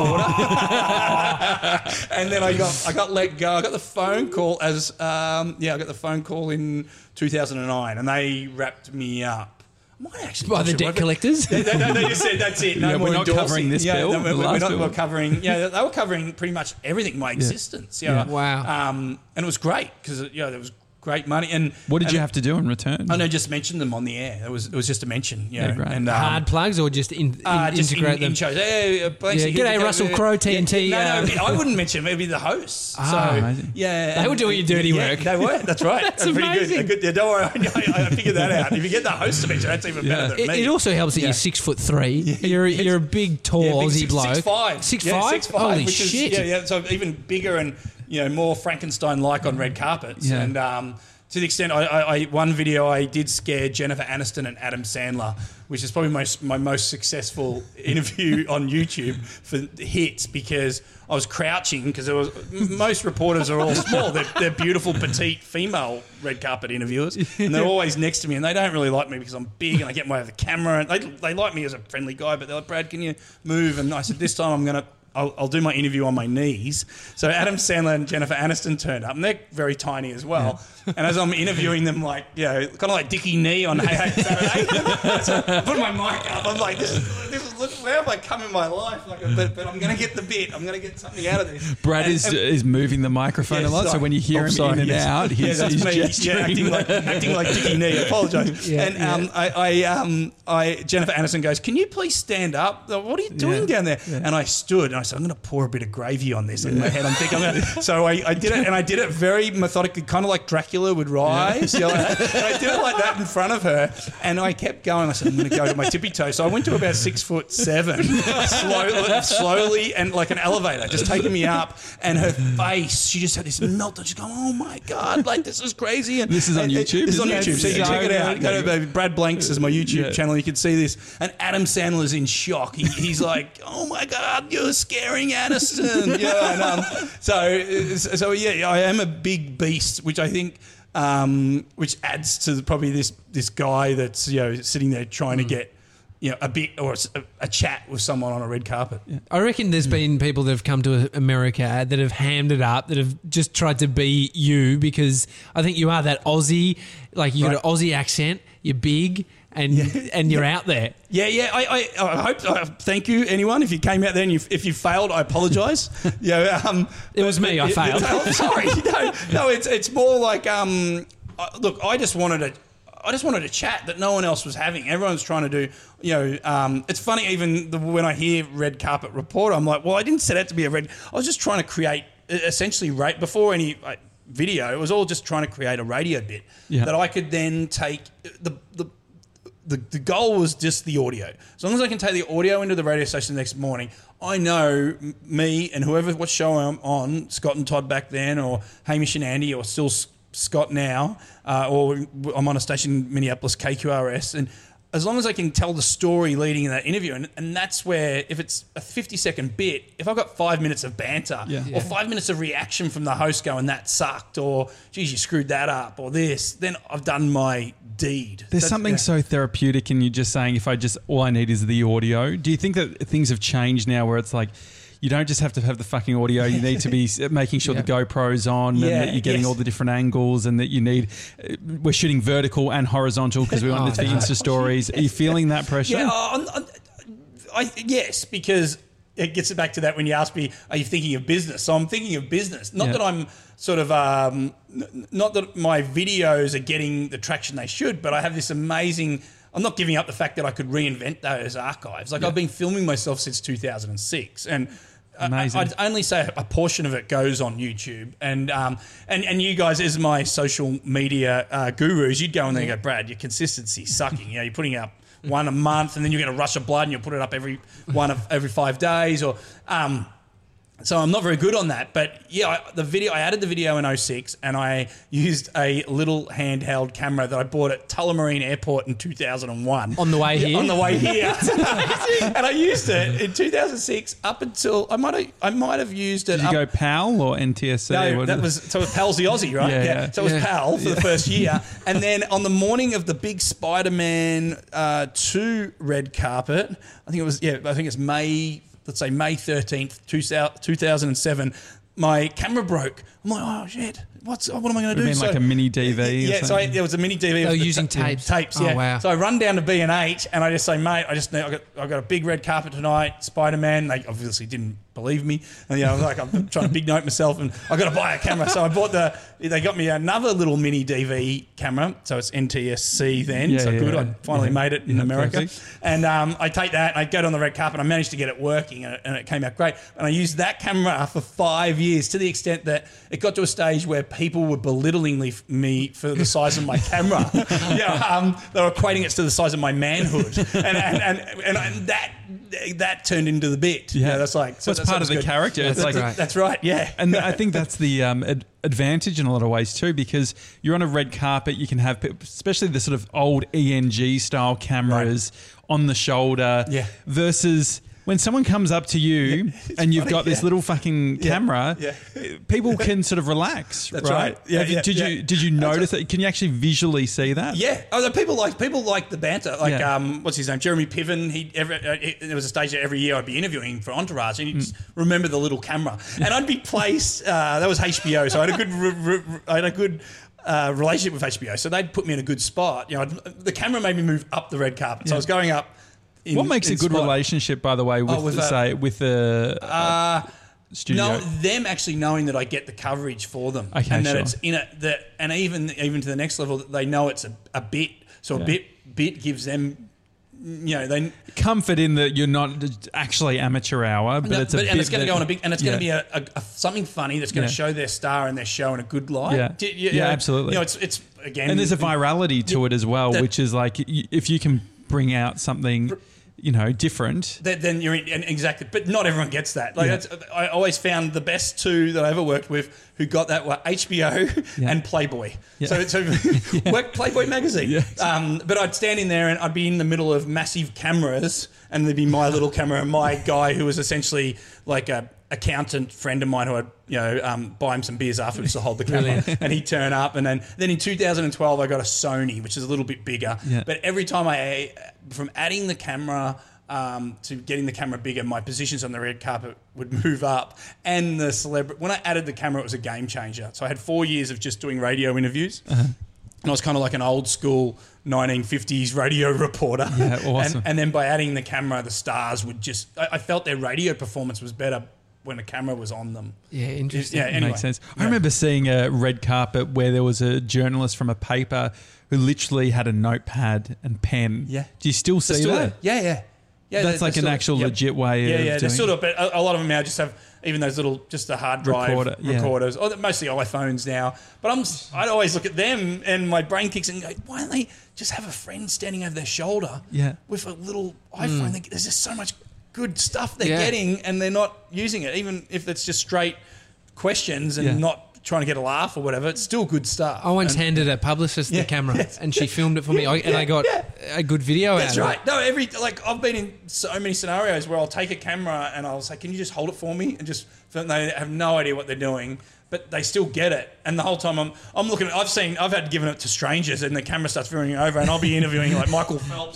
quarter. And then I got let go. I got the phone call I got the phone call in 2009, and they wrapped me up. By the debt collectors? They just said, that's it. No more we're not covering this bill. We're covering. They were covering pretty much everything, my existence. Wow. And it was great because there was great money. And What did you have to do in return? I know, just mention them on the air. It was just a mention, you know. great. And Hard plugs or just integrate them? in shows. Hey, Banksy, G'day, Russell Crowe, TNT. No, I wouldn't mention them. It'd be the hosts. amazing. Yeah, They would do all your dirty work. They were. That's right. That's pretty amazing. good. Yeah, don't worry. I figured that out. If you get the host to mention, that's even better than me. It also helps that you're 6'3". You're a big, tall Aussie bloke. 6'5". 6'5"? Yeah, 6'5", Holy which shit! Yeah. So even bigger and more Frankenstein-like on red carpets. Yeah. And to the extent, I one video I did scare Jennifer Aniston and Adam Sandler, which is probably my most successful interview on YouTube for hits, because I was crouching, because most reporters are all small. They're beautiful, petite female red carpet interviewers, and they're always next to me, and they don't really like me because I'm big and I get in the way of the camera. And they like me as a friendly guy, but they're like, Brad, can you move? And I said, this time I'll do my interview on my knees. So Adam Sandler and Jennifer Aniston turned up, and they're very tiny as well. Yeah. And as I'm interviewing them, like, kind of like Dickie Nee on Hey Hey Saturday, so I put my mic up. I'm like, this is look, where have I come in my life? Like, but I'm going to get the bit. I'm going to get something out of this. Brad is moving the microphone a lot, so when you hear him in and out, he's gesturing. acting like Dickie Nee. I apologise. Jennifer Aniston goes, "Can you please stand up? What are you doing down there?" Yeah. And I stood, and I said, "I'm going to pour a bit of gravy on this." In my head, I'm thinking, so I did it, and I did it very methodically, kind of like Dracula would rise. And I did it like that in front of her, and I kept going. I said, "I'm going to go to my tippy toe." So I went to about 6'7", slowly, and like an elevator, just taking me up. And her face, she just had this meltdown. She's going, "Oh my God, like this is crazy!" And this is on YouTube. This is on YouTube, so you can check it out. Go to Brad Blanks is my YouTube channel. You can see this. And Adam Sandler's in shock. He's like, "Oh my God, you're scaring Aniston." So I am a big beast, which I think. Which adds to probably this guy that's sitting there trying to get a bit or a chat with someone on a red carpet. Yeah. I reckon there's been people that have come to America that have hammed it up, that have just tried to be you, because I think you are that Aussie, like you got an Aussie accent, you're big. And you're out there. Yeah. I hope. Thank you, anyone. If you came out there and if you failed, I apologise. It was me. I failed. Sorry. No. It's more like look. I just wanted a chat that no one else was having. Everyone's trying to do. It's funny. Even when I hear red carpet reporter, I'm like, well, I didn't set out to be a red. I was just trying to create essentially before any. Video, it was all just trying to create a radio bit that I could then take the goal was just the audio. As long as I can take the audio into the radio station the next morning, I know me and what show I'm on, Scott and Todd back then, or Hamish and Andy, or still Scott now, or I'm on a station in Minneapolis, KQRS, and as long as I can tell the story leading in that interview, and that's where, if it's a 50-second bit, if I've got 5 minutes of banter or 5 minutes of reaction from the host going, "That sucked," or "Geez, you screwed that up," or this, then I've done my deed. There's something so therapeutic in you just saying, all I need is the audio. Do you think that things have changed now where it's like, you don't just have to have the fucking audio. You need to be making sure the GoPro's on and that you're getting all the different angles, and that we're shooting vertical and horizontal because we want the Insta stories. Are you feeling that pressure? Yeah, yes, because it gets back to that when you ask me, are you thinking of business? So I'm thinking of business. Not that I'm sort of, not that my videos are getting the traction they should, but I have this amazing... I'm not giving up the fact that I could reinvent those archives. I've been filming myself since 2006, and I'd only say a portion of it goes on YouTube. And you guys, as my social media gurus, you'd go in there and go, "Brad, your consistency's sucking. You're putting out one a month, and then you get a rush of blood, and you'll put it up every 5 days." Or so I'm not very good on that. But I added the video in 2006, and I used a little handheld camera that I bought at Tullamarine Airport in 2001. On the way here? On the way here. And I used it in 2006 up until... I might have used it... Did you go PAL or NTSC? No, PAL's the Aussie, right? Yeah. So it was PAL for the first year. And then on the morning of the big Spider-Man 2 red carpet, I think it's May 13th, 2007, my camera broke. I'm like, oh, shit. what am I going to You do? mean like a mini DV? or Yeah, so something? there was a mini DV. Oh, of the using tapes. Tapes, Oh, yeah. wow. So I run down to B&H and I just say, mate, I got a big red carpet tonight, Spider-Man. They obviously didn't believe me. And, you know, I'm trying to big note myself and I got to buy a camera. So I bought they got me another little mini DV camera. So it's NTSC then. Yeah, so yeah, good. yeah. I finally made it in America. perfect. And I take that, I go down the red carpet, I managed to get it working and it came out great. And I used that camera for 5 years to the extent that it got to a stage where people were belittling me for the size of my camera. They were equating it to the size of my manhood. And that turned into the bit. Yeah, that's like... So it's part of the good. character. It's like That's right, yeah. And I think that's the advantage in a lot of ways too, because you're on a red carpet, you can have, especially the sort of old ENG style cameras on the shoulder, versus when someone comes up to you and you've got this little fucking camera, people can sort of relax. That's right. Yeah, Did you notice that? Can you actually visually see that? Yeah. Oh, people like the banter. Like, what's his name? Jeremy Piven. There was a stage that every year I'd be interviewing for Entourage, and he'd just remember the little camera, and I'd be placed. That was HBO, so I had a good relationship with HBO, so they'd put me in a good spot. You know, the camera made me move up the red carpet, so I was going up. What makes a good spot. relationship, by the way, with the studio? No, them actually knowing that I get the coverage for them, Okay, and that sure. it's in it. And even to the next level, that they know it's a bit. So a bit gives them, you know, they comfort in that you're not actually amateur hour, but it's a bit. And it's going to go on a big, and it's going to be a something funny that's going to Yeah. show their star and their show in a good light. Yeah. Absolutely. You know, it's again, And there's a virality to it as well, which is like if you can bring out something, you know, different. Then you're in, and exactly, but not everyone gets that. Like I always found the best two that I ever worked with who got that were HBO and Playboy. Yeah. So work Playboy magazine. Yeah. But I'd stand in there and I'd be in the middle of massive cameras, and there'd be my little camera and my guy who was essentially like a accountant friend of mine who I'd buy him some beers afterwards to hold the camera, and he'd turn up. And then in 2012 I got a Sony, which is a little bit bigger. Yeah. But every time from adding the camera to getting the camera bigger, my positions on the red carpet would move up, and the celebrity. When I added the camera, it was a game changer. So I had 4 years of just doing radio interviews. And I was kind of like an old school 1950s radio reporter. Yeah, awesome. And then by adding the camera, the stars would just... I felt their radio performance was better when a camera was on them. Yeah, interesting. Yeah, anyway. Makes sense. I remember seeing a red carpet where there was a journalist from a paper who literally had a notepad and pen. Yeah. Do you still see that? Yeah. That's like an actual legit way of Yeah, doing they sort it. of, but a lot of them now just have even those little, just the hard drive recorders, or mostly iPhones now. But I'd always look at them and my brain kicks in and go, why don't they just have a friend standing over their shoulder with a little iPhone? There's just so much good stuff they're getting, and they're not using it, even if it's just straight questions and not trying to get a laugh or whatever. It's still good stuff. I once handed a publicist the camera and she filmed it for me, and I got a good video That's out of right. it. No, I've been in so many scenarios where I'll take a camera and I'll say, can you just hold it for me? And just, they have no idea what they're doing, but they still get it. And the whole time I'm looking at, I've had given it to strangers and the camera starts veering over and I'll be interviewing like Michael Phelps.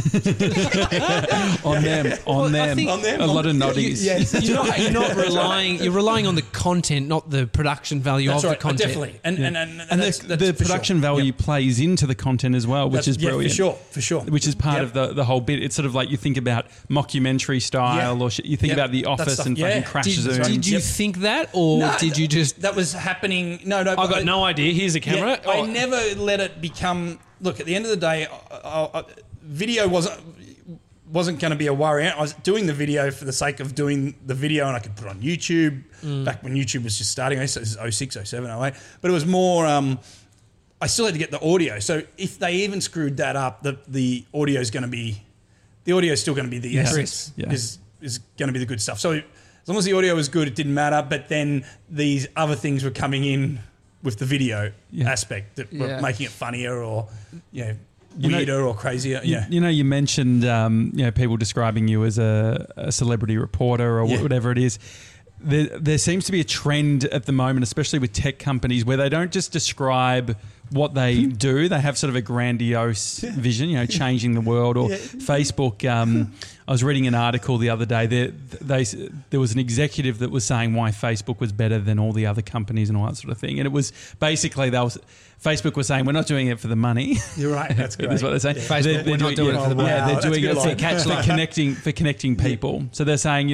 on them. A lot of noddies. You're relying on the content, not the production value of the content. Definitely. And that's the production value plays into the content as well, which is brilliant. For sure. Which is part of the whole bit. It's sort of like you think about mockumentary style, or you think about The Office and fucking Crash Zoom. Did you think that, or did you just... That was happening. No. I got no idea. Here's a camera. I never let it become... Look, at the end of the day, video wasn't going to be a worry. I was doing the video for the sake of doing the video, and I could put it on YouTube back when YouTube was just starting. This is 06, 07, 08. But it was more... I still had to get the audio. So if they even screwed that up, the audio is going to be... The audio is still going to be the essence. Is going to be the good stuff. So as long as the audio was good, it didn't matter. But then these other things were coming in with the video aspect that were making it funnier or weirder or crazier. You mentioned people describing you as a celebrity reporter or whatever it is. There seems to be a trend at the moment, especially with tech companies, where they don't just describe what they do. They have sort of a grandiose vision, changing the world. Or Facebook, I was reading an article the other day. There was an executive that was saying why Facebook was better than all the other companies and all that sort of thing. And it was basically Facebook was saying we're not doing it for the money. You're right. That's great. That's what they're saying. Facebook, we're not doing it for the money. Yeah, they're doing it Wow. for connecting people. So they're saying,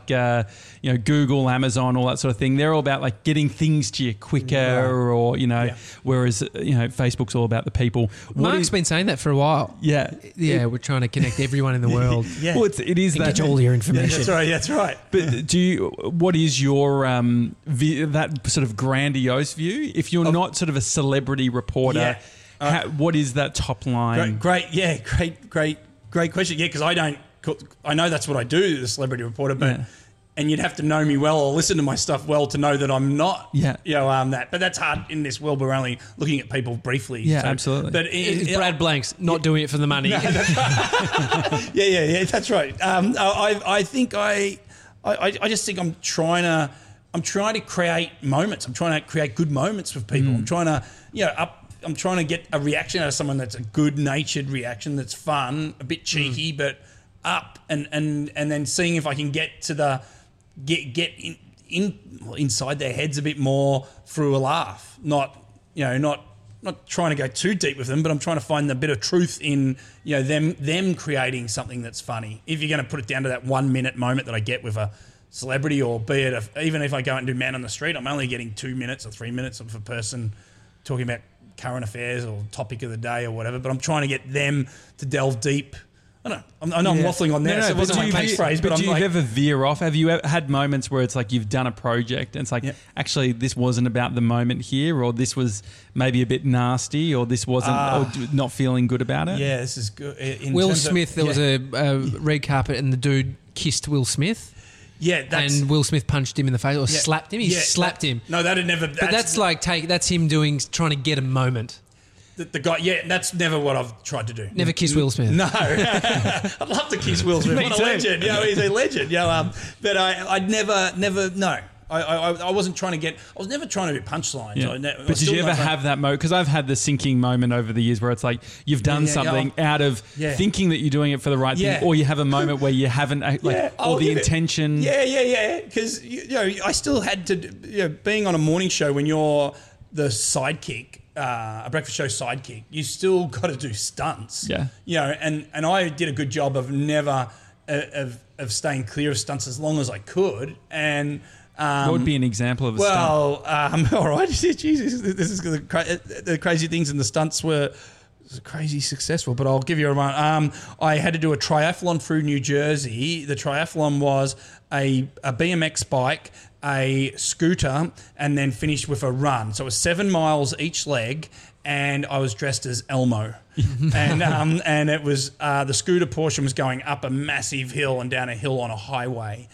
Google, Amazon, all that sort of thing. They're all about like getting things to you quicker, or whereas Facebook's all about the people. Mark's been saying that for a while. Yeah, We're trying to connect everyone in the world. Yeah. Well, it is And that. get all your information. That's right. But what is your that sort of grandiose view? If you're not sort of a celebrity reporter, what is that top line? Great question. Yeah, because I know that's what I do, the celebrity reporter, but and you'd have to know me well or listen to my stuff well to know that I'm not. That. But that's hard in this world. We're only looking at people briefly. Yeah, absolutely. But It's Brad Blanks not doing it for the money. That's right. I think I just think I'm trying to create moments. I'm trying to create good moments with people. I'm trying to I'm trying to get a reaction out of someone that's a good-natured reaction, that's fun, a bit cheeky, but up, and then seeing if I can get to the get inside their heads a bit more through a laugh. Not trying to go too deep with them, but I'm trying to find the bit of truth in them creating something that's funny. If you're going to put it down to that 1 minute moment that I get with a celebrity, or be it even if I go out and do Man on the Street, I'm only getting 2 minutes or 3 minutes of a person talking about current affairs or topic of the day or whatever, but I'm trying to get them to delve deep. I know I'm waffling on there, so it wasn't my catchphrase, but do you ever veer off? Have you ever had moments where it's like you've done a project and it's like, actually, this wasn't about the moment here, or this was maybe a bit nasty, or this wasn't, or not feeling good about it? Yeah, this is good. Will Smith, there was a red carpet and the dude kissed Will Smith. Yeah, and Will Smith punched him in the face or slapped him. He slapped him. No, that'd never. But that's him trying to get a moment. The guy, that's never what I've tried to do. Never kiss Will Smith. No, I'd love to kiss Will Smith. What a legend! He's a legend. But I'd never. No, I wasn't trying to get. I was never trying to do punchlines. Yeah. But did you ever have that moment? Because I've had the sinking moment over the years where it's like you've done something out of thinking that you're doing it for the right thing, or you have a moment where you haven't or the intention. Because I still had to. Being on a morning show when you're the sidekick. A breakfast show sidekick, you still got to do stunts. And I did a good job of never of staying clear of stunts as long as I could. And what would be an example of a stunt? All right, Jesus, this is the crazy things, and the stunts were crazy successful. But I'll give you a run. I had to do a triathlon through New Jersey. The triathlon was a BMX bike, a scooter, and then finished with a run. So it was 7 miles each leg, and I was dressed as Elmo. and it was the scooter portion was going up a massive hill and down a hill on a highway.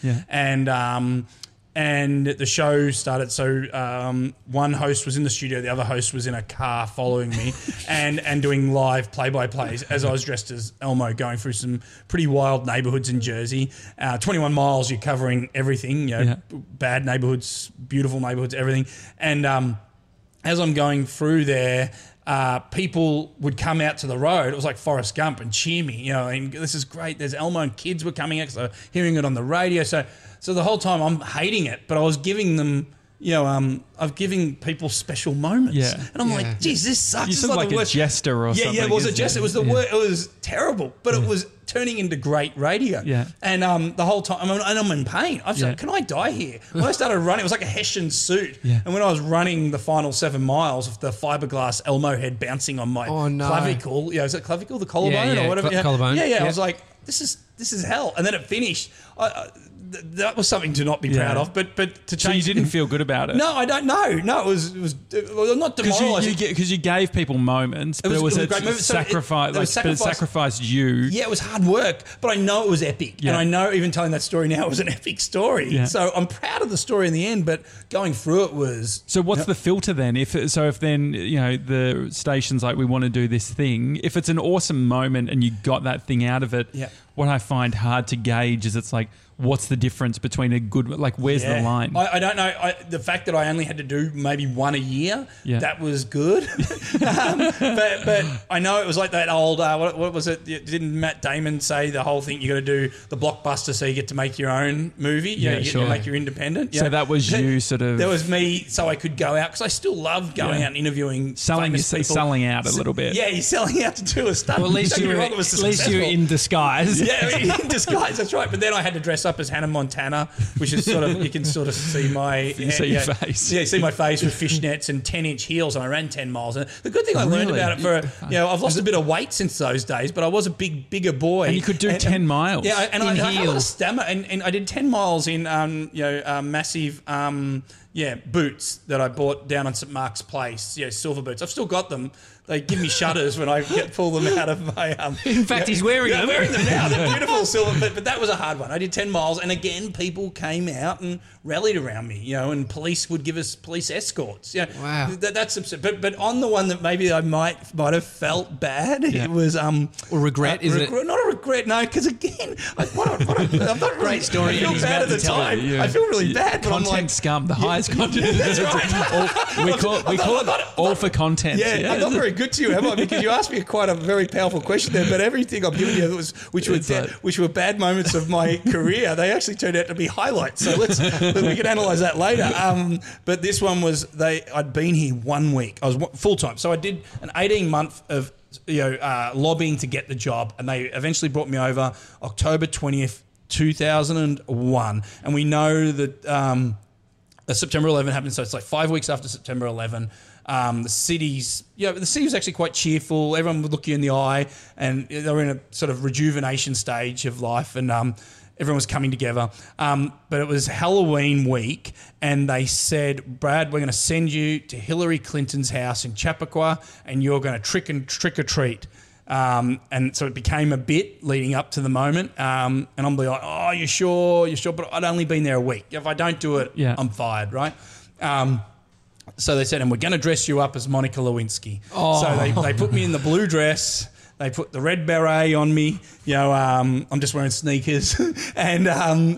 And the show started. So one host was in the studio, the other host was in a car following me and doing live play-by-plays as I was dressed as Elmo, going through some pretty wild neighbourhoods in Jersey. 21 miles, you're covering everything, bad neighbourhoods, beautiful neighbourhoods, everything. And as I'm going through there, people would come out to the road. It was like Forrest Gump, and cheer me, and this is great. There's Elmo, and kids were coming out, so hearing it on the radio. So the whole time I'm hating it, but I was giving them, I'm giving people special moments. Yeah. And I'm like, geez, this sucks. You sound like a jester or something. Yeah, it was a jester. It was the word. It was terrible, but it was turning into great radio. Yeah. And the whole time, I'm in pain. I was like, can I die here? When I started running, it was like a Hessian suit. Yeah. And when I was running the final 7 miles with the fiberglass Elmo head bouncing on my clavicle, is it clavicle, the collarbone or whatever? Collarbone. Yeah. I was like, this is hell. And then it finished. That was something to not be proud of, but to change. So you didn't feel good about it? No, I don't know. No, it was not demoralising. Because you gave people moments, but it was a great sacrifice. But it sacrificed you. Yeah, it was hard work, but I know it was epic, and I know even telling that story now was an epic story. Yeah. So I'm proud of the story in the end, but going through it was. So what's the filter then? If then the station's like, we want to do this thing. If it's an awesome moment and you got that thing out of it, what I find hard to gauge is it's like, what's the difference between a good, like, where's the line? I don't know. The fact that I only had to do maybe one a year, that was good. But I know it was like that old, what was it? Didn't Matt Damon say the whole thing, you got to do the blockbuster so you get to make your own movie? You get to make your independent. So that was you sort of... That was me, so I could go out, because I still love going out and interviewing famous people. Selling out a little bit. Yeah, you're selling out to do a stuff. Well, at least you're in disguise. Yeah, in disguise, that's right. But then I had to dress up as Hannah Montana, which is sort of, you can sort of see my... your face. Yeah, see my face with fishnets and 10-inch heels, and I ran 10 miles. And the good thing I learned about it I've lost a bit of weight since those days, but I was a bigger boy. And you could do 10 miles. Yeah, and I had a lot of heels. stamina, and I did 10 miles in massive boots that I bought down on St Mark's Place, silver boots. I've still got them. They give me shudders when I pull them out of my... In fact, he's wearing them. I'm wearing them now. They're beautiful silver, but that was a hard one. I did 10 miles, and again, people came out and rallied around me, and police would give us police escorts. Wow. That's absurd. But on the one that maybe I might have felt bad, it was... or regret, is it? Not a regret, no, because again, I'm not Great story. I feel He's bad about at the to tell time. it, I feel really bad, but Content I'm like... scum, the highest content. That's right. We call it all for content. Yeah, I'm not very good to you, am I? Because you asked me quite a very powerful question there, but everything I'm giving you which were bad moments of my career, they actually turned out to be highlights. So we can analyse that later. But this one was I'd been here 1 week. I was full time, so I did an 18-month of lobbying to get the job, and they eventually brought me over October 20th, 2001, and we know that. September 11 happened, so it's like 5 weeks after September 11. The city was actually quite cheerful. Everyone would look you in the eye, and they were in a sort of rejuvenation stage of life, and everyone was coming together. But it was Halloween week, and they said, Brad, we're going to send you to Hillary Clinton's house in Chappaqua, and you're going to trick or treat. And so it became a bit leading up to the moment. And I'm like, oh, you sure? But I'd only been there a week. If I don't do it, I'm fired, right? So they said, and we're going to dress you up as Monica Lewinsky. Oh. So they put me in the blue dress. They put the red beret on me. I'm just wearing sneakers, and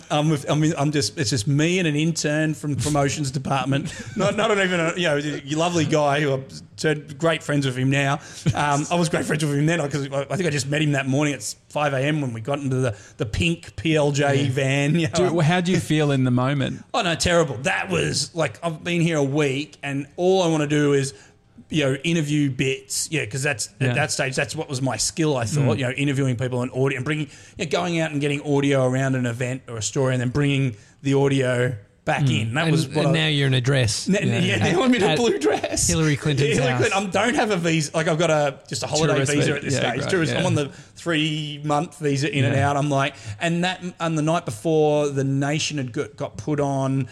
it's just me and an intern from promotions department. Not even your lovely guy who I've turned great friends with him now. I was great friends with him then because I think I just met him that morning at 5 a.m. when we got into the pink PLJ van. Dude, how do you feel in the moment? Oh no, terrible. That was like I've been here a week, and all I want to do is interview bits, because at that stage, that's what was my skill, I thought, interviewing people and audio and bringing, going out and getting audio around an event or a story and then bringing the audio back in. That was what now you're in a dress. Now I'm in a blue dress. Hillary Clinton's house. I don't have a visa. Like I've got just a holiday Tourist visa at this stage. great, Tourist. I'm on the 3-month visa in and out. I'm like, and the night before, the Nation had got put on...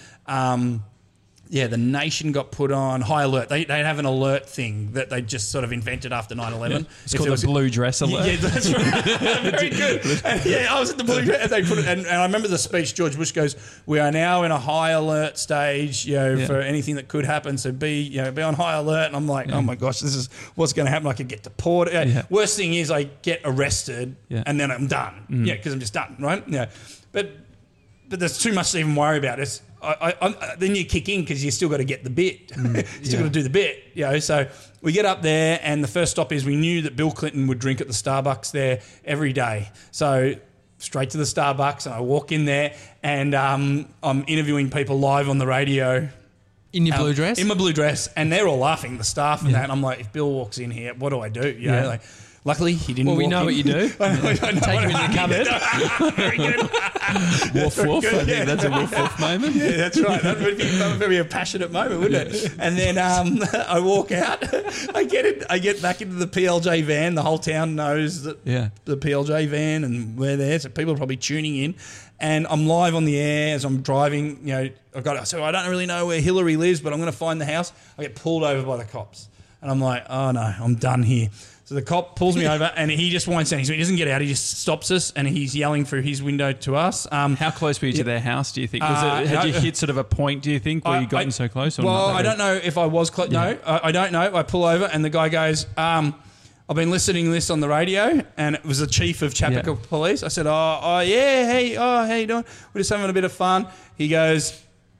the Nation got put on high alert. They have an alert thing that they just sort of invented after 9/11. Yeah. It's called the blue dress alert. Yeah, that's right. Very good. And, I was at the blue dress, and they put it. And I remember the speech. George Bush goes, "We are now in a high alert stage, for anything that could happen. So be on high alert." And I'm like, oh my gosh, this is what's going to happen. I could get deported. Worst thing is I get arrested, and then I'm done. Because I'm just done, right? Yeah, but there's too much to even worry about. It's then you kick in because you still got to get the bit. Still got to do the bit. So we get up there, and the first stop is we knew that Bill Clinton would drink at the Starbucks there every day. So straight to the Starbucks, and I walk in there, and I'm interviewing people live on the radio. In your blue dress? In my blue dress, and they're all laughing, the staff and that. And I'm like, if Bill walks in here, what do I do? Luckily, he didn't. Well, we walk know in. what you do. I know Take him in the cupboard. Very good. Woof woof. I think that's a woof woof moment. Yeah, that's right. That would be a passionate moment, wouldn't it? And then I walk out. I get back into the PLJ van. The whole town knows that the PLJ van, and we're there, so people are probably tuning in. And I'm live on the air as I'm driving. So I don't really know where Hillary lives, but I'm going to find the house. I get pulled over by the cops, and I'm like, oh no, I'm done here. So the cop pulls me over, and he just winds down. He doesn't get out. He just stops us, and he's yelling through his window to us. How close were you to their house, do you think? Had you hit sort of a point, do you think, where you gotten so close? Or I don't know if I was close. No, I don't know. I pull over, and the guy goes, I've been listening to this on the radio, and it was the chief of Chappaqua Police. I said, how you doing? We're just having a bit of fun. He goes,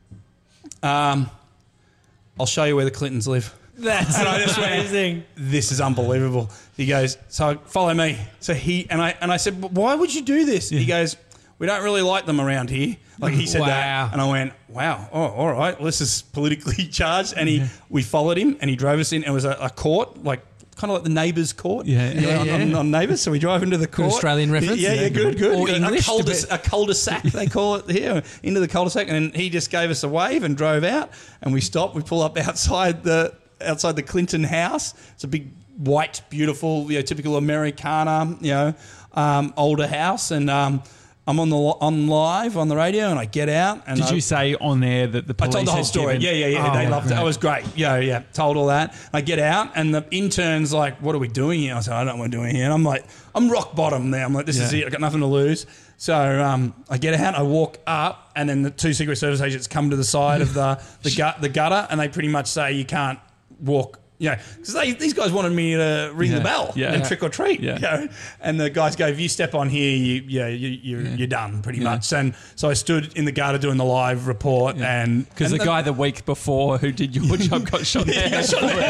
I'll show you where the Clintons live. That's amazing. This is unbelievable. He goes, so follow me. So I said, but why would you do this? He goes, we don't really like them around here. Like he said that. And I went, wow, all right. Well, this is politically charged. And we followed him, and he drove us in. It was a court, like kind of like the Neighbours Court. On Neighbours. So we drive into the court. Good Australian reference. Yeah, good. Or English. A cul-de-sac, they call it here, into the cul-de-sac. And then he just gave us a wave and drove out. And we stopped. We pull up outside the Clinton house. It's a big, white, beautiful, typical Americana, older house. And I'm on live on the radio, and I get out. And Did you say on there that the police? I told the whole story. Yeah. They loved it. It was great. Yeah. Told all that. I get out, and the intern's like, "What are we doing here?" I said, "I don't know what we're doing here." And I'm like, I'm rock bottom now. I'm like, this is it. I got nothing to lose. So I get out, I walk up, and then the 2 Secret Service agents come to the side of the gutter, and they pretty much say you can't walk. Because these guys wanted me to ring the bell and trick or treat. And the guys go, if you step on here, you're done pretty much. And so I stood in the gutter doing the live report, and because the guy the week before who did your job got shot in the head.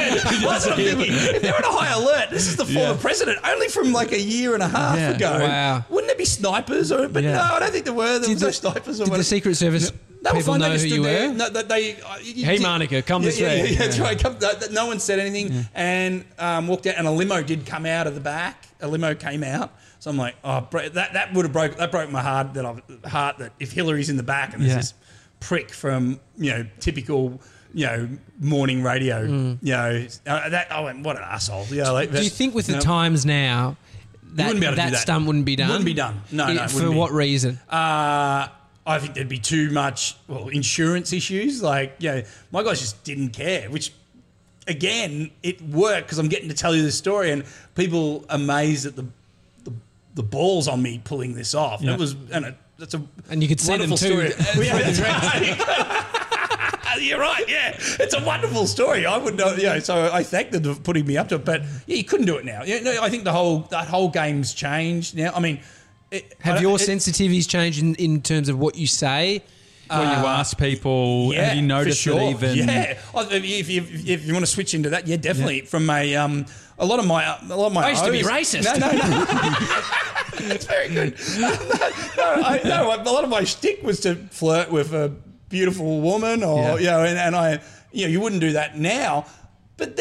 If they're on a high alert, this is the former president, only from like a year and a half ago. Wow. Wouldn't there be snipers? No, I don't think there were. There was no snipers. Did the Secret Service people know who you were? No, hey, Monica, come this way. Yeah, that's right. No one said anything, and walked out, and a limo did come out of the back. A limo came out, so I'm like, that would have broke my heart that if Hillary's in the back and there's this prick from typical morning radio, that I went, what an asshole. Do you think with the times now that stunt wouldn't be done? Wouldn't be done. No. For what reason? I think there'd be too much insurance issues. Like, my guys just didn't care, which, again, it worked because I'm getting to tell you this story, and people amazed at the balls on me pulling this off. Yeah. It was, that's a and you could send them story. You're right, yeah. It's a wonderful story. I would know, so I thank them for putting me up to it. But, you couldn't do it now. I think that whole game's changed now. I mean, have your sensitivities changed in terms of what you say? When you ask people, have you noticed that even? Yeah, if you want to switch into that, definitely. Yeah. From a lot of my I used to be racist. No. That's very good. No, a lot of my shtick was to flirt with a beautiful woman, or and I, you wouldn't do that now. But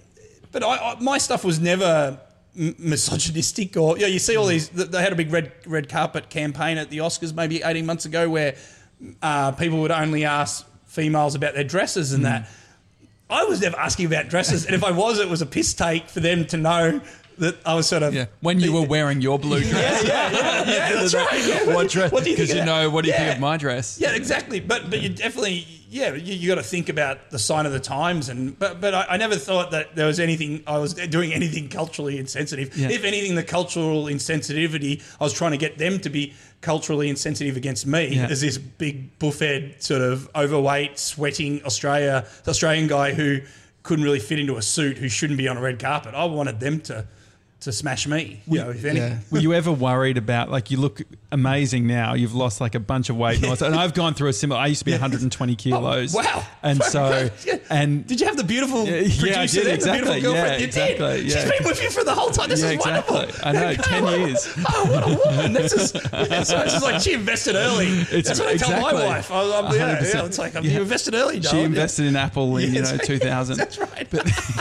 my stuff was never misogynistic, or you see all these. They had a big red carpet campaign at the Oscars maybe 18 months ago where people would only ask females about their dresses and that. I was never asking about dresses, and if I was, it was a piss take for them to know that I was sort of when you were wearing your blue dress. That's right. Yeah. What dress? What do you think? Because what do you think of my dress? Yeah, exactly. But you definitely you got to think about the sign of the times, but I never thought that there was anything I was doing anything culturally insensitive. Yeah. If anything, the cultural insensitivity, I was trying to get them to be culturally insensitive against me as this big buffhead sort of overweight, sweating Australian guy who couldn't really fit into a suit, who shouldn't be on a red carpet. I wanted them to smash me, if anything. Yeah. Were you ever worried about, like, you look amazing now, you've lost like a bunch of weight, and I've gone through a similar, I used to be 120 kilos. Oh, wow. And so, and did you have the beautiful producer I did, there, exactly, the beautiful girlfriend? You did. She's been with you for the whole time. This is exactly. wonderful. I know, 10 years. Oh, what a woman. So it's just like she invested early. That's what I tell my wife. It's like, you invested early, darling. She invested in Apple in 2000. That's right.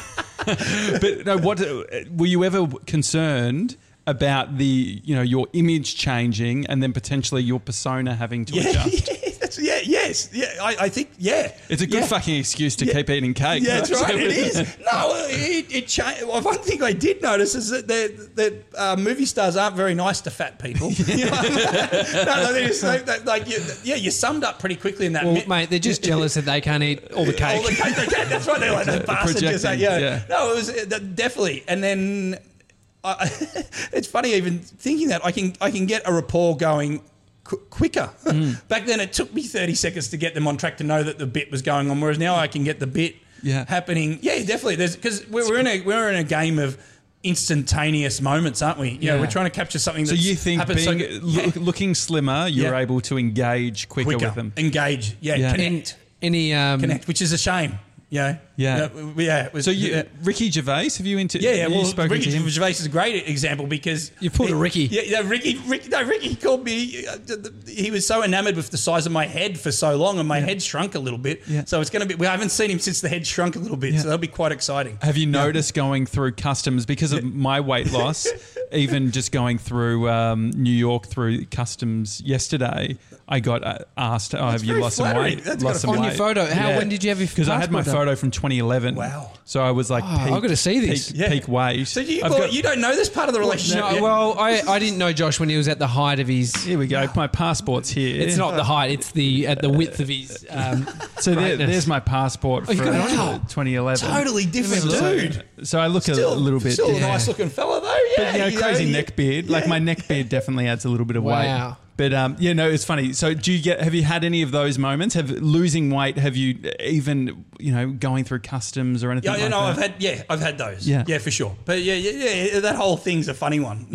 But no, what were you ever concerned about your image changing and then potentially your persona having to adjust? I think it's a good fucking excuse to keep eating cake. Yeah, that's right. It is. No, it changed. Well, one thing I did notice is that movie stars aren't very nice to fat people. You summed up pretty quickly in that. Well, mate, they're just jealous that they can't eat all the cake. All the cake they can. That's right. They're like that bastard. No, it was definitely. And then it's funny even thinking that I can get a rapport going quicker. Back then it took me 30 seconds to get them on track to know that the bit was going on, whereas now I can get the bit happening. Yeah, definitely. Because we're in a game of instantaneous moments, aren't we? You know, we're trying to capture something. So you think looking slimmer, you're able to engage quicker with them? Engage, connect. Connect, which is a shame. Yeah. So Ricky Gervais, have you into? Well, Ricky Gervais is a great example because you pulled a Ricky. Ricky called me. He was so enamoured with the size of my head for so long, and my head shrunk a little bit. Yeah. So it's going to be. We haven't seen him since the head shrunk a little bit. So that'll be quite exciting. Have you noticed going through customs because of my weight loss? Even just going through New York through customs yesterday, I got asked, have you lost some weight? On your photo. When did you have your Because I had my photo from 2011. Wow. So I was like I've got to see this. Peak weight. So you don't know this part of the relationship? No, I didn't know Josh when he was at the height of his... Here we go. Wow. My passport's here. It's not the height. It's at the width of his So there's my passport for 2011. Totally different dude. So I look a little bit... Still a nice looking fella though. Yeah. But, crazy neck beard. Like my neck beard definitely adds a little bit of weight. But it's funny. So have you had any of those moments? Losing weight? Have you even going through customs or anything? I've had those. Yeah, for sure. But that whole thing's a funny one.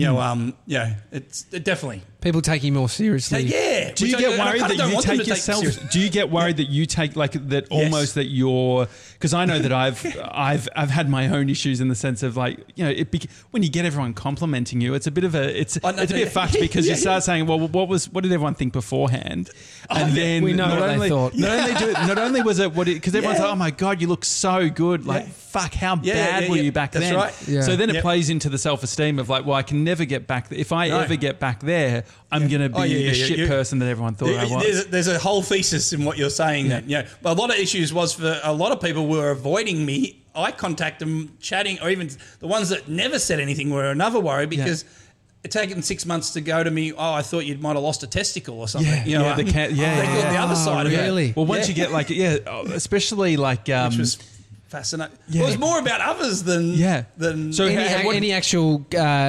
It's definitely. People take you more seriously. Do you get worried that you take yourself? Do you get worried that you take that almost that you're? Because I know that I've had my own issues in the sense of when you get everyone complimenting you, it's a bit of a fucked because you start saying, well, what did everyone think beforehand? And then we know what they thought. Not only was it because everyone's like, oh my God, you look so good. Like fuck, how bad were you back then? That's right. Yeah. So then it plays into the self-esteem of like, well, I can never get back there. If I ever get back there, I'm going to be the shit person that everyone thought I was. There's a whole thesis in what you're saying. That a lot of issues was for a lot of people were avoiding me, eye contact, them chatting, or even the ones that never said anything were another worry because it taken 6 months to go to me. Oh, I thought you might have lost a testicle or something. They got the other side of it. Well, once you get especially like which was fascinating. Well, it was more about others than So any actual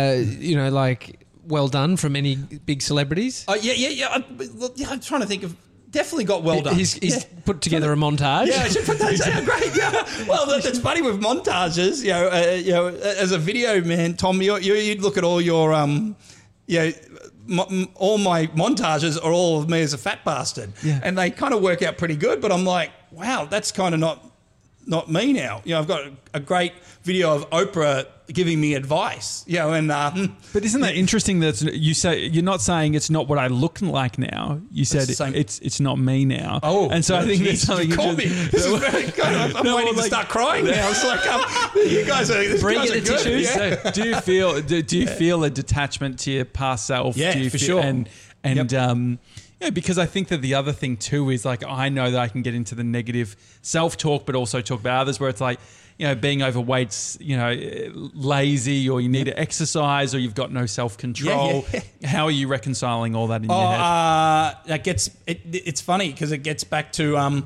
well done from any big celebrities? I'm trying to think of. Definitely got well done. He's put together a montage. Yeah, I should put those out. Great. Yeah. Well, that's funny with montages. As a video man, Tom, you'd look at all your all my montages are all of me as a fat bastard, and they kind of work out pretty good. But I'm like, wow, that's kind of not me now. I've got a great video of Oprah giving me advice. But isn't that interesting that you say you're not saying it's not what I look like now. You said it's not me now. Oh, and so I think that's something you called me. This is very good. I'm waiting to start crying now. It's like you guys are good. Tissues. So do you feel a detachment to your past self? Yeah, for sure. Because I think that the other thing too is like I know that I can get into the negative self-talk, but also talk about others where it's like, being overweight's, lazy, or you need to exercise, or you've got no self-control. How are you reconciling all that in your head? It's funny because it gets back to I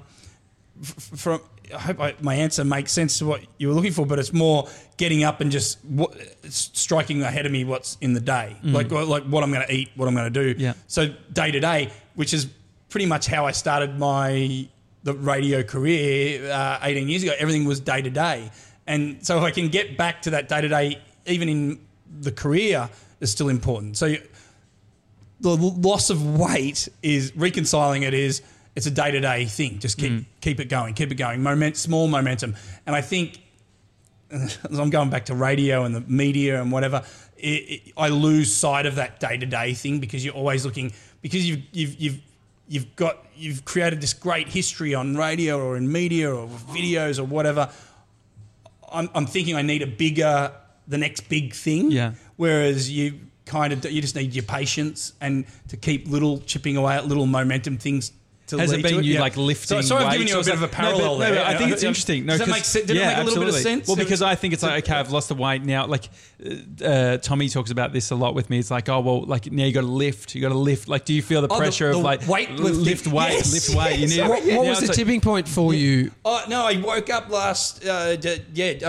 hope my answer makes sense to what you were looking for, but it's more getting up and just striking ahead of me what's in the day, like what I'm going to eat, what I'm going to do. Yeah. So day to day, which is pretty much how I started the radio career 18 years ago. Everything was day to day, and so if I can get back to that day to day, even in the career, is still important. So the loss of weight is reconciling it is. It's a day-to-day thing. Just keep it going. Small momentum. And I think, as I'm going back to radio and the media and whatever, I lose sight of that day-to-day thing because you're always looking, because you've created this great history on radio or in media or videos or whatever. I'm thinking I need the next big thing. Yeah. Whereas you just need your patience and to keep chipping away at little momentum things. Has it been you like lifting? So I've given you a bit of a parallel there. I think it's interesting. Does that make sense? Did it make a little bit of sense? Well, because I think it's like, okay, I've lost the weight now. Like Tommy talks about this a lot with me. It's like, oh well, like now you got to lift. Like, do you feel the pressure of like lift weight? Yes. You need. What was the tipping point for you? Oh no, I woke up last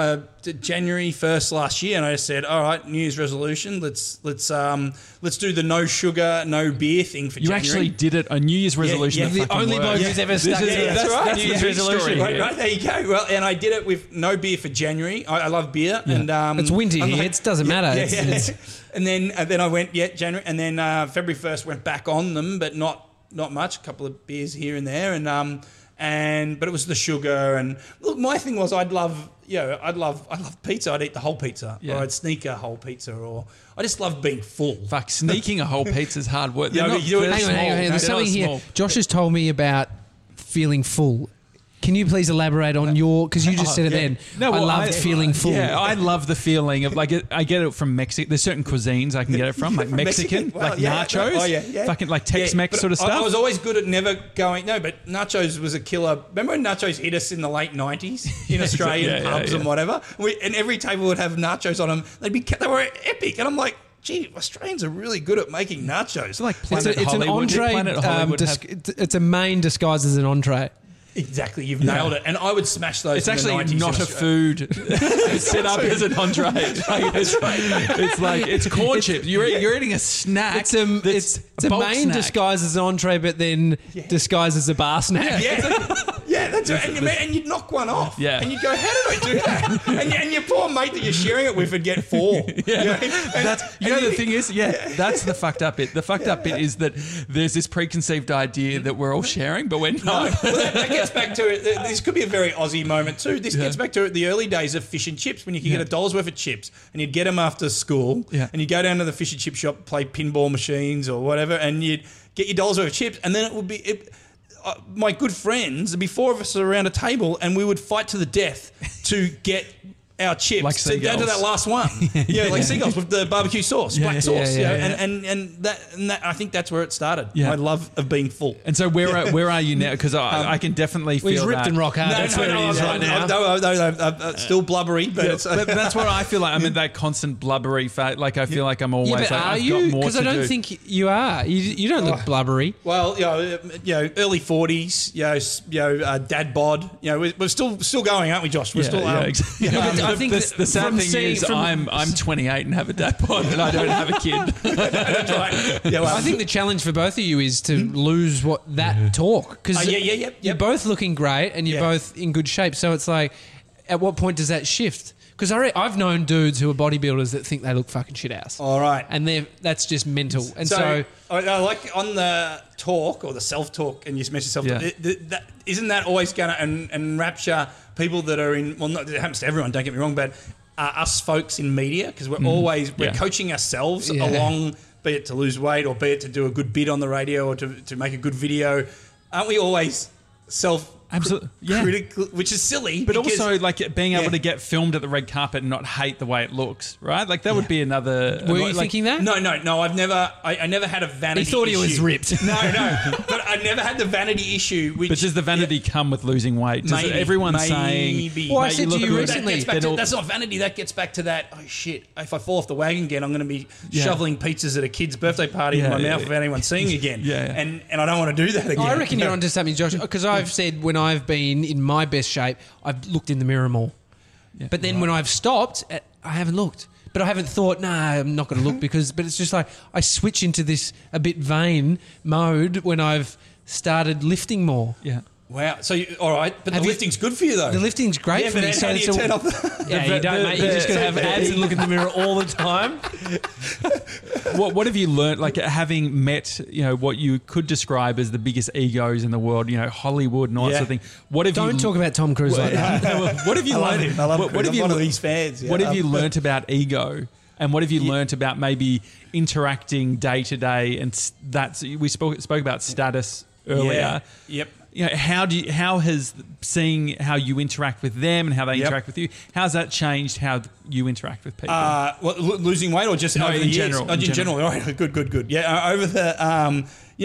January 1st last year, and I just said, all right, New Year's resolution. Let's do the no sugar, no beer thing for January. You actually did it, a New Year's resolution. Yeah, that The only bloke who's ever stuck to that's right. New Year's resolution. Right, there you go. Well, and I did it with no beer for January. I love beer, and It's winter here. It doesn't matter. Yeah. And then I went January, and then February 1st went back on them, but not much. A couple of beers here and there, but it was the sugar. And look, my thing was I'd love pizza. I'd eat the whole pizza, or I'd sneak a whole pizza, or I just love being full. Fuck, sneaking a whole pizza is hard work. Yeah, but you do it- Hang on. They're There's something not here. small. Josh has told me about feeling full. Can you please elaborate on because you just said it then. No, I well, loved feeling full. Yeah, I love the feeling of like I get it from Mexico. There's certain cuisines I can get it from, like Mexican, Well, like yeah, nachos, oh, yeah. fucking like Tex-Mex but sort of stuff. I was always good at never going. No, but nachos was a killer. Remember when nachos hit us in the late 90s in Australian pubs and whatever? And every table would have nachos on them. They were epic, and I'm like, gee, Australians are really good at making nachos. It's like It's Planet an Hollywood. entree. Planet Hollywood It's a main disguised as an entree. Exactly, you've nailed it. And I would smash those. It's in the actually 90s not in a Australia. food. It's set up as an entree. It's like it's corn chips. You're eating a snack. It's a bulk main snack. disguised as an entree, but then disguised as a bar snack. Yeah, that's right. And you'd knock one off. Yeah. And you'd go, how did I do that? and your poor mate that you're sharing it with would get 4. Yeah. The thing is, that's the fucked up bit. The fucked up bit is that there's this preconceived idea that we're all sharing, but we're not. Well, that gets back to it. This could be a very Aussie moment too. This gets back to the early days of fish and chips when you could get $1 worth of chips and you'd get them after school and you'd go down to the fish and chip shop, play pinball machines or whatever, and you'd get your $1 worth of chips, and then it would be... my good friends, there'd be 4 of us around a table, and we would fight to the death to get our chips Like to down to seagulls. that last one. Like seagulls with the barbecue sauce, black sauce. And that I think that's where it started. Yeah. My love of being full. And so where are you now? Because I can definitely feel He's ripped that. and rock hard. That's where he is right now. No, still blubbery, but it's But that's where I feel like I'm in that constant blubbery fat. Like I feel like I'm always Yeah, but like are I've you? got more Because to I don't do. think you are. You don't look blubbery. well, early 40s, dad bod. We're still going, aren't we, Josh? We're still exactly. but I think the sad thing is I'm 28 and have a dad bod and I don't have a kid. That's right. Yeah, well, I think the challenge for both of you is to lose that talk because you're both looking great and you're both in good shape. So it's like, at what point does that shift? Because I've known dudes who are bodybuilders that think they look fucking shit house. all right. And that's just mental. And So I like on the talk or the self-talk, and you mentioned self-talk, isn't that always going to enrapture people that are in, well, not, it happens to everyone, don't get me wrong, but us folks in media, because we're coaching ourselves along, be it to lose weight or be it to do a good bit on the radio or to make a good video. Aren't we always Absolutely, critical, which is silly. But because- also, like being able to get filmed at the red carpet and not hate the way it looks, right? Like that would be another. were you thinking that? No. I never had a vanity. He thought issue. he was ripped. No, but I never had the vanity issue. Which, But does the vanity come with losing weight? Does Maybe, everyone maybe. saying? Well, I "Mate, said to look you good." recently- That's not vanity. That gets back to that. Oh shit! If I fall off the wagon again, I'm going to be shoveling pizzas at a kid's birthday party in my mouth without anyone seeing again. And I don't want to do that again. I reckon you're onto something, Josh, because I've said when I've been in my best shape, I've looked in the mirror more. But then when I've stopped, I haven't looked. But I haven't thought, I'm not going to look but it's just like I switch into this a bit vain mode when I've started lifting more. Yeah. Wow. So, all right. But the lifting's good for you, though. The lifting's great for me. How do you turn off the... Yeah, you don't, mate. You're just going to have ads and look in the mirror all the time. What have you learnt, like having met, what you could describe as the biggest egos in the world, Hollywood and all that sort of thing? What have Don't talk about Tom Cruise like that. What have you I love learned? him. I love what Chris. have I'm you one of learnt- these fans. What have you learnt about ego? And what have you learnt about maybe interacting day to day? And we spoke about status earlier. Yep. How has seeing how you interact with them and how they interact with you, how's that changed how you interact with people? Losing weight or just over the in years? general. Oh, in general. All right. Good. Yeah, over the...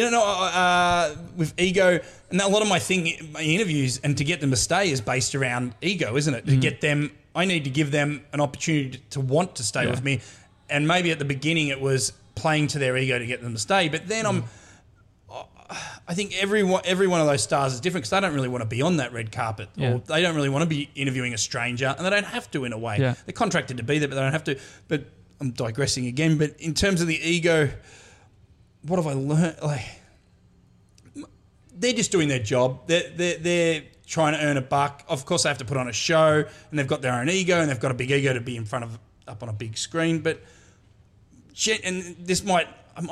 with ego, and a lot of my interviews, and to get them to stay is based around ego, isn't it? To get them, I need to give them an opportunity to want to stay with me, and maybe at the beginning it was playing to their ego to get them to stay, but then I think every one of those stars is different because they don't really want to be on that red carpet, or they don't really want to be interviewing a stranger, and they don't have to in a way. Yeah. They're contracted to be there, but they don't have to. But I'm digressing again. But in terms of the ego, what have I learned? Like, they're just doing their job. They're trying to earn a buck. Of course, they have to put on a show, and they've got their own ego, and they've got a big ego to be up on a big screen. But and this might.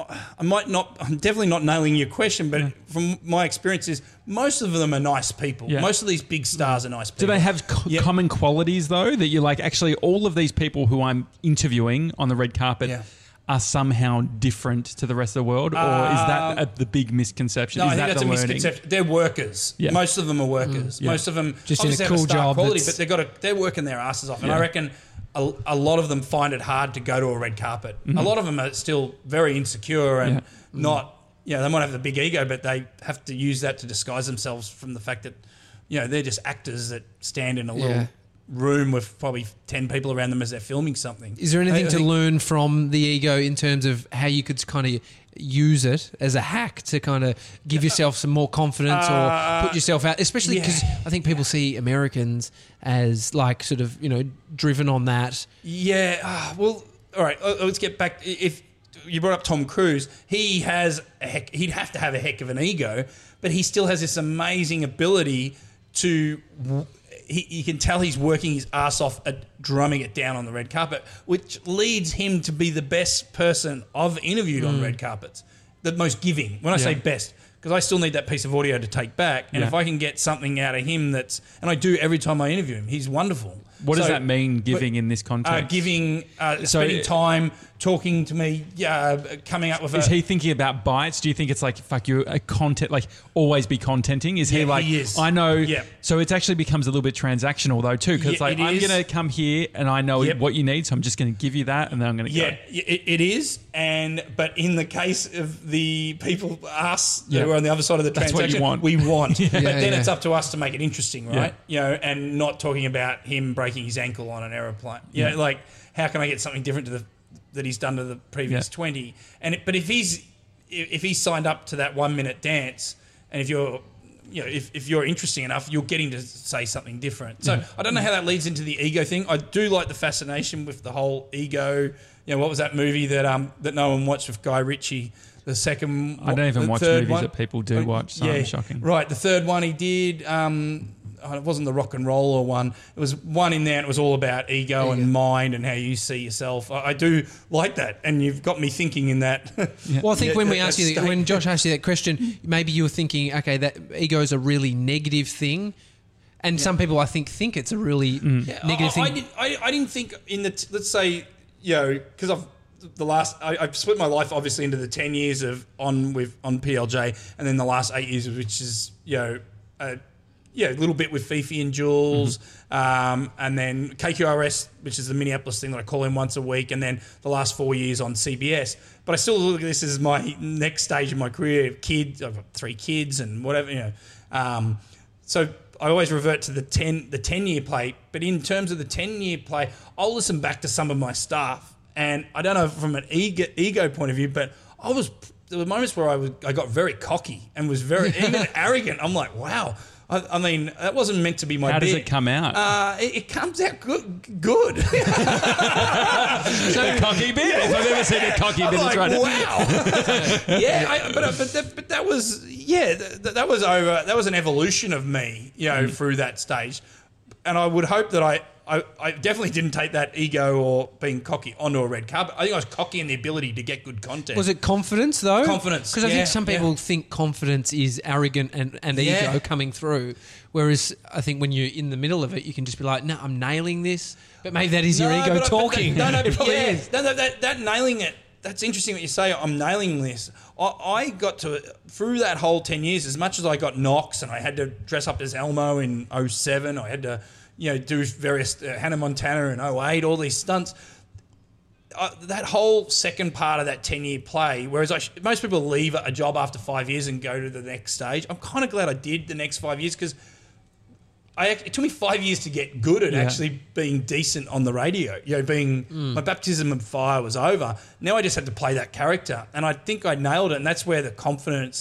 I'm definitely not nailing your question, but from my experiences, most of them are nice people. Yeah. Most of these big stars are nice people. Do they have common qualities, though, that you're like, actually, all of these people who I'm interviewing on the red carpet are somehow different to the rest of the world? Or is that the big misconception? No, is I think that that's a misconception. They're workers. Yeah. Most of them are workers. Most of them just in a have cool job, quality, but they're working their asses off. And I reckon a lot of them find it hard to go to a red carpet. A lot of them are still very insecure and not, they might have the big ego, but they have to use that to disguise themselves from the fact that, they're just actors that stand in a little room with probably 10 people around them as they're filming something. Is there anything to learn from the ego in terms of how you could kind of use it as a hack to kind of give yourself some more confidence or put yourself out, especially because I think people see Americans as like sort of, driven on that. Yeah. Well, all right. Let's get back. If you brought up Tom Cruise, he'd have to have a heck of an ego, but he still has this amazing ability to... You can tell he's working his ass off at drumming it down on the red carpet, which leads him to be the best person I've interviewed on red carpets, the most giving. When I say best, because I still need that piece of audio to take back, and if I can get something out of him and I do every time I interview him, he's wonderful. What does that mean, giving in this context? Spending time talking to me, coming up with Is he thinking about bites? Do you think it's like, fuck you, a content, like always be contenting? Is he like, he is. I know, so it actually becomes a little bit transactional though too, because I'm going to come here and I know what you need, so I'm just going to give you that and then I'm going to go. Yeah, it is. But in the case of the people, us, who are on the other side of the transaction, we want. But then it's up to us to make it interesting, right? And not talking about him breaking his ankle on an aeroplane. Like, how can I get something different that he's done to the previous 20? But if he's signed up to that 1 minute dance, and if you're interesting enough, you'll get him to say something different. So I don't know how that leads into the ego thing. I do like the fascination with the whole ego. What was that movie that no one watched with Guy Ritchie? The second, I don't even watch movies that people do watch. So it's shocking. Right, the third one he did. It wasn't the rock and roller one. It was one in there, and it was all about ego and mind and how you see yourself. I do like that, and you've got me thinking in that. Well, I think when when Josh asked you that question, maybe you were thinking, okay, that ego is a really negative thing, and some people I think it's a really negative thing. I didn't think let's say because I've split my life obviously into the 10 years on PLJ, and then the last 8 years, which is a little bit with Fifi and Jules, and then KQRS, which is the Minneapolis thing that I call in once a week, and then the last 4 years on CBS. But I still look at this as my next stage of my career. Kids, I've got 3 kids and whatever, So I always revert to the 10-year play. But in terms of the 10-year play, I'll listen back to some of my stuff, and I don't know from an ego point of view, but there were moments where I got very cocky and was very even arrogant. I'm like, wow. I mean, that wasn't meant to be my bit. How does it come out? It comes out good. So a cocky bit. If I've ever seen a cocky bit, like, right. Wow. But that was that was over. That was an evolution of me, through that stage, and I would hope that I definitely didn't take that ego or being cocky onto a red carpet. I think I was cocky in the ability to get good content. Was it confidence, though? Confidence. Because I think some people think confidence is arrogant and ego coming through. Whereas I think when you're in the middle of it, you can just be like, no, I'm nailing this. But maybe that is your ego talking. It probably is. That nailing it, that's interesting what you say, I'm nailing this. I got to, through that whole 10 years, as much as I got knocks and I had to dress up as Elmo in 07, I had to... do various Hannah Montana in 08, all these stunts. That whole second part of that 10-year play, whereas most people leave a job after 5 years and go to the next stage, I'm kind of glad I did the next 5 years because it took me 5 years to get good at actually being decent on the radio. My baptism of fire was over. Now I just had to play that character, and I think I nailed it, and that's where the confidence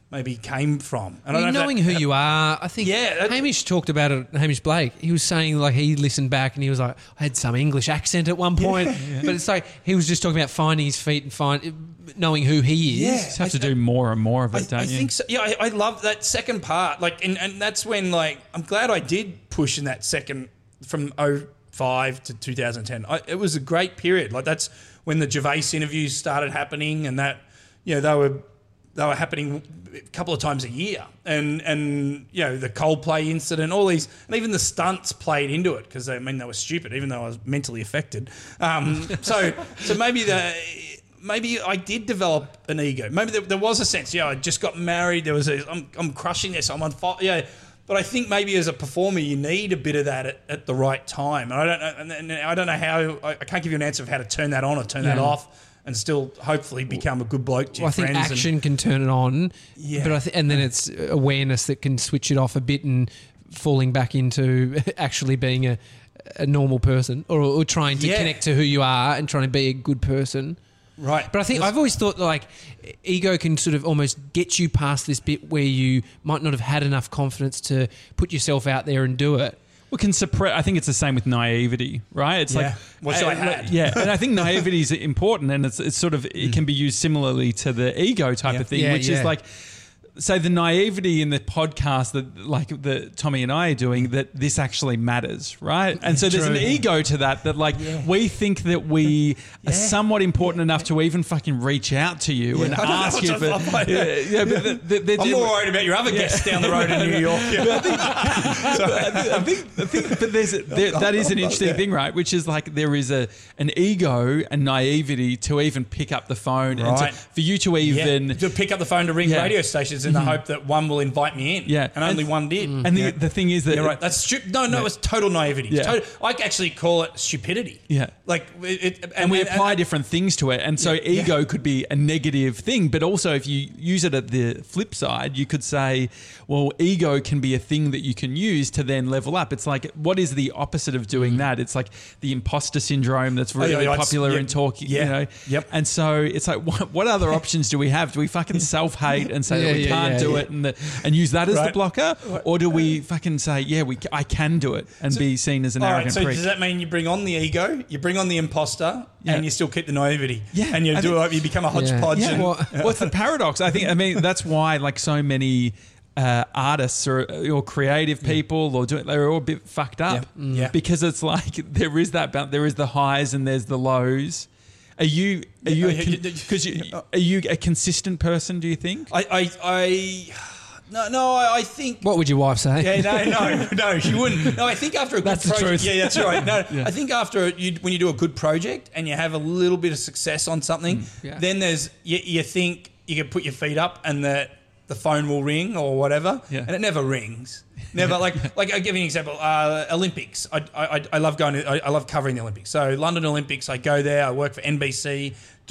maybe came from. And knowing who you are, I think Yeah, Hamish talked about it, Hamish Blake. He was saying like he listened back and he was like, I had some English accent at one point. But it's like he was just talking about finding his feet and knowing who he is. Yeah. You just have to do more and more of it, don't I you? think so. Yeah, I love that second part. Like, and that's when, like, I'm glad I did push in that second from 2005 to 2010. It was a great period. Like, that's when the Gervais interviews started happening, and that, you know, they were happening a couple of times a year, and you know, the Coldplay incident, all these, and even the stunts played into it because they were stupid, even though I was mentally affected. So maybe I did develop an ego. Maybe there was a sense, I just got married. There was I'm crushing this. I'm on fire. Yeah. But I think maybe as a performer, you need a bit of that at the right time. And I don't know, and I don't know how. I can't give you an answer of how to turn that on or turn that off, and still hopefully become a good bloke to your friends. I think action can turn it on, Yeah. but and then it's awareness that can switch it off a bit and falling back into actually being a normal person or trying to connect to who you are and trying to be a good person. Right. But I think I've always thought that, like, ego can sort of almost get you past this bit where you might not have had enough confidence to put yourself out there and do it. We can suppress. I think it's the same with naivety, right? It's like, which I had. Yeah, and I think naivety is important, and it's sort of it can be used similarly to the ego type of thing, which is like. So the naivety in the podcast that Tommy and I are doing, that this actually matters, right? And so there's an ego to that we think that we are somewhat important enough to even fucking reach out to you and ask you for. I'm more worried about your other guests down the road in New York. I think that is an interesting thing, right? Which is like there is an ego and naivety to even pick up the phone and for you to even to pick up the phone to ring radio stations in the hope that one will invite me in. Yeah. And only one did. And the thing is that... You're right. That's stupid. No, it's total naivety. Yeah. I actually call it stupidity. Yeah. Like and we apply different things to it. And so ego could be a negative thing. But also if you use it at the flip side, you could say, well, ego can be a thing that you can use to then level up. It's like, what is the opposite of doing that? It's like the imposter syndrome that's really popular in talking, you know? Yep. And so it's like, what other options do we have? Do we fucking self-hate and say that we can't do it and use that as the blocker? Or do we fucking say, I can do it and be seen as an arrogant prick? Does that mean you bring on the ego, you bring on the imposter, and you still keep the naivety? Yeah. And you become a hodgepodge. Yeah. What's the paradox? I mean, that's why like so many artists or creative people they're all a bit fucked up. Because it's like there is the highs and there's the lows. Are you a consistent person, do you think? No, I think... What would your wife say? Yeah, no, she wouldn't. No, I think after a good That's project... the truth. Yeah, that's right. No, I think after when you do a good project and you have a little bit of success on something, then there's... You think you can put your feet up and that the phone will ring or whatever, and it never rings. Never. Like I'll give you an example. Olympics. I love going to... I love covering the Olympics. So London Olympics, I go there, I work for NBC,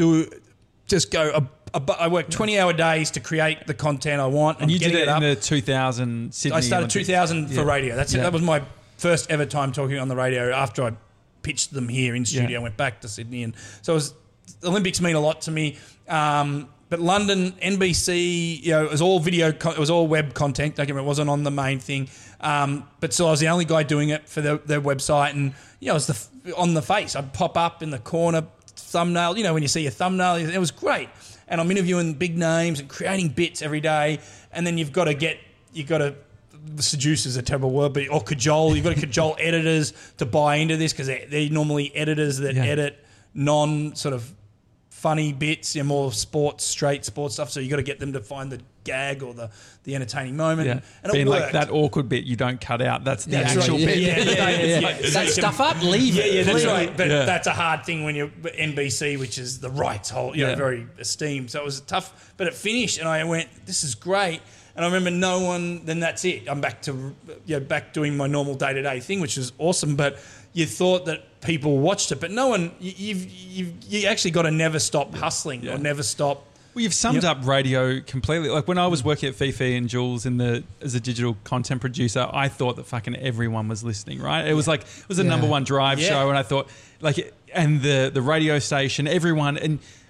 I work 20-hour days to create the content I want. And you did it in the 2000 Sydney I started Olympics. 2000 for radio. That was my first ever time talking on the radio after I pitched them here in studio. I went back to Sydney. And so the Olympics mean a lot to me. But London, NBC, it was all video, it was all web content. Don't get me wrong, it wasn't on the main thing. But so I was the only guy doing it for their website. And, it was on the face. I'd pop up in the corner thumbnail. When you see a thumbnail, it was great. And I'm interviewing big names and creating bits every day. And then you've got to seduce is a terrible word, or cajole. You've got to cajole editors to buy into this because they're normally editors that edit non-sort of funny bits, more straight sports stuff. So you've got to get them to find the gag or the entertaining moment. Yeah. And being it like that awkward bit you don't cut out. That's the actual bit. That stuff up, leave it. Yeah, that's right. But that's a hard thing when you're NBC, which is the rights very esteemed. So it was tough. But it finished and I went, this is great. And I remember then that's it. I'm back to back doing my normal day-to-day thing, which is awesome. But you thought that people watched it, but no one. You actually got to never stop hustling or never stop. Well, you've summed up radio completely. Like when I was working at Fifi and Jules as a digital content producer, I thought that fucking everyone was listening. Right? It was like the number one drive show, and I thought and the radio station, everyone and.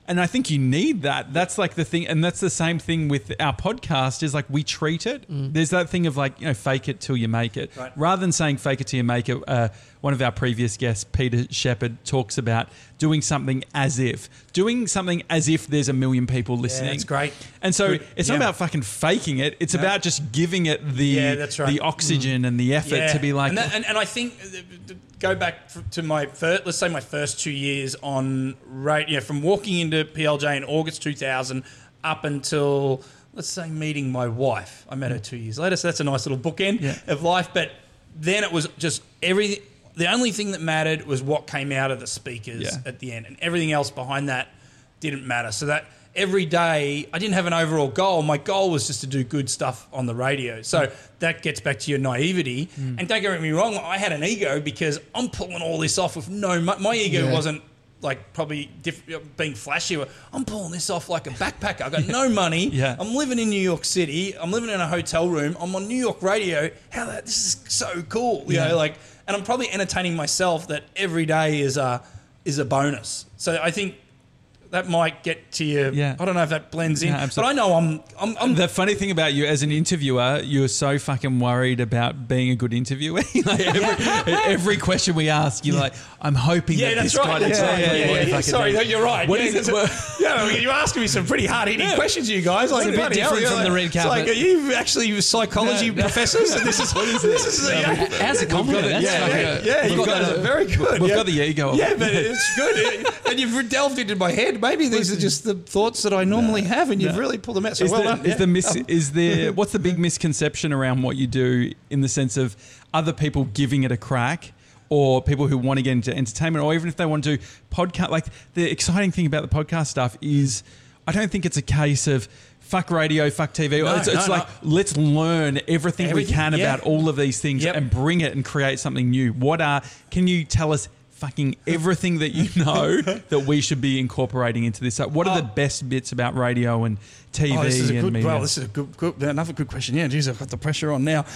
And I think you need that. That's like the thing. And that's the same thing with our podcast is like we treat it. There's that thing of like, fake it till you make it. Right. Rather than saying fake it till you make it, one of our previous guests, Peter Shepherd, talks about doing something as if. Doing something as if there's a million people listening. Yeah, that's great. And so it's not about fucking faking it. It's about just giving it the oxygen and the effort to be like... And I think... Go back to my first 2 years on radio, from walking into PLJ in August 2000 up until, let's say, meeting my wife. I met her 2 years later, so that's a nice little bookend of life. But then it was just everything. The only thing that mattered was what came out of the speakers at the end, and everything else behind that didn't matter. So that every day, I didn't have an overall goal. My goal was just to do good stuff on the radio. So that gets back to your naivety. And don't get me wrong, I had an ego because I'm pulling all this off with my ego wasn't like probably being flashy. I'm pulling this off like a backpacker. I've got no money. I'm living in New York City. I'm living in a hotel room. I'm on New York radio. This is so cool. You know, like, and I'm probably entertaining myself that every day is a bonus. So I think that might get to you. I don't know if that blends in, but I know I'm. The funny thing about you as an interviewer, you're so fucking worried about being a good interviewer. Like every question we ask, you're like, I'm hoping that this guy. Sorry, you're right. You're asking me some pretty hard hitting questions, you guys. Like, it's a bit different from the red carpet. Like, are you actually psychology professors? And this is as a compliment. You've got very good. We've got the ego. Yeah, but it's good, and you've delved into my head. Maybe these are just the thoughts that I normally have, and you've really pulled them out. So done. What's the big misconception around what you do in the sense of other people giving it a crack, or people who want to get into entertainment, or even if they want to do podcast? Like, the exciting thing about the podcast stuff is, I don't think it's a case of fuck radio, fuck TV. It's like, let's learn everything we can about all of these things and bring it and create something new. Can you tell us fucking everything that you know that we should be incorporating into this? What are the best bits about radio and TV and media? Well, this is another good question. Yeah, geez, I've got the pressure on now.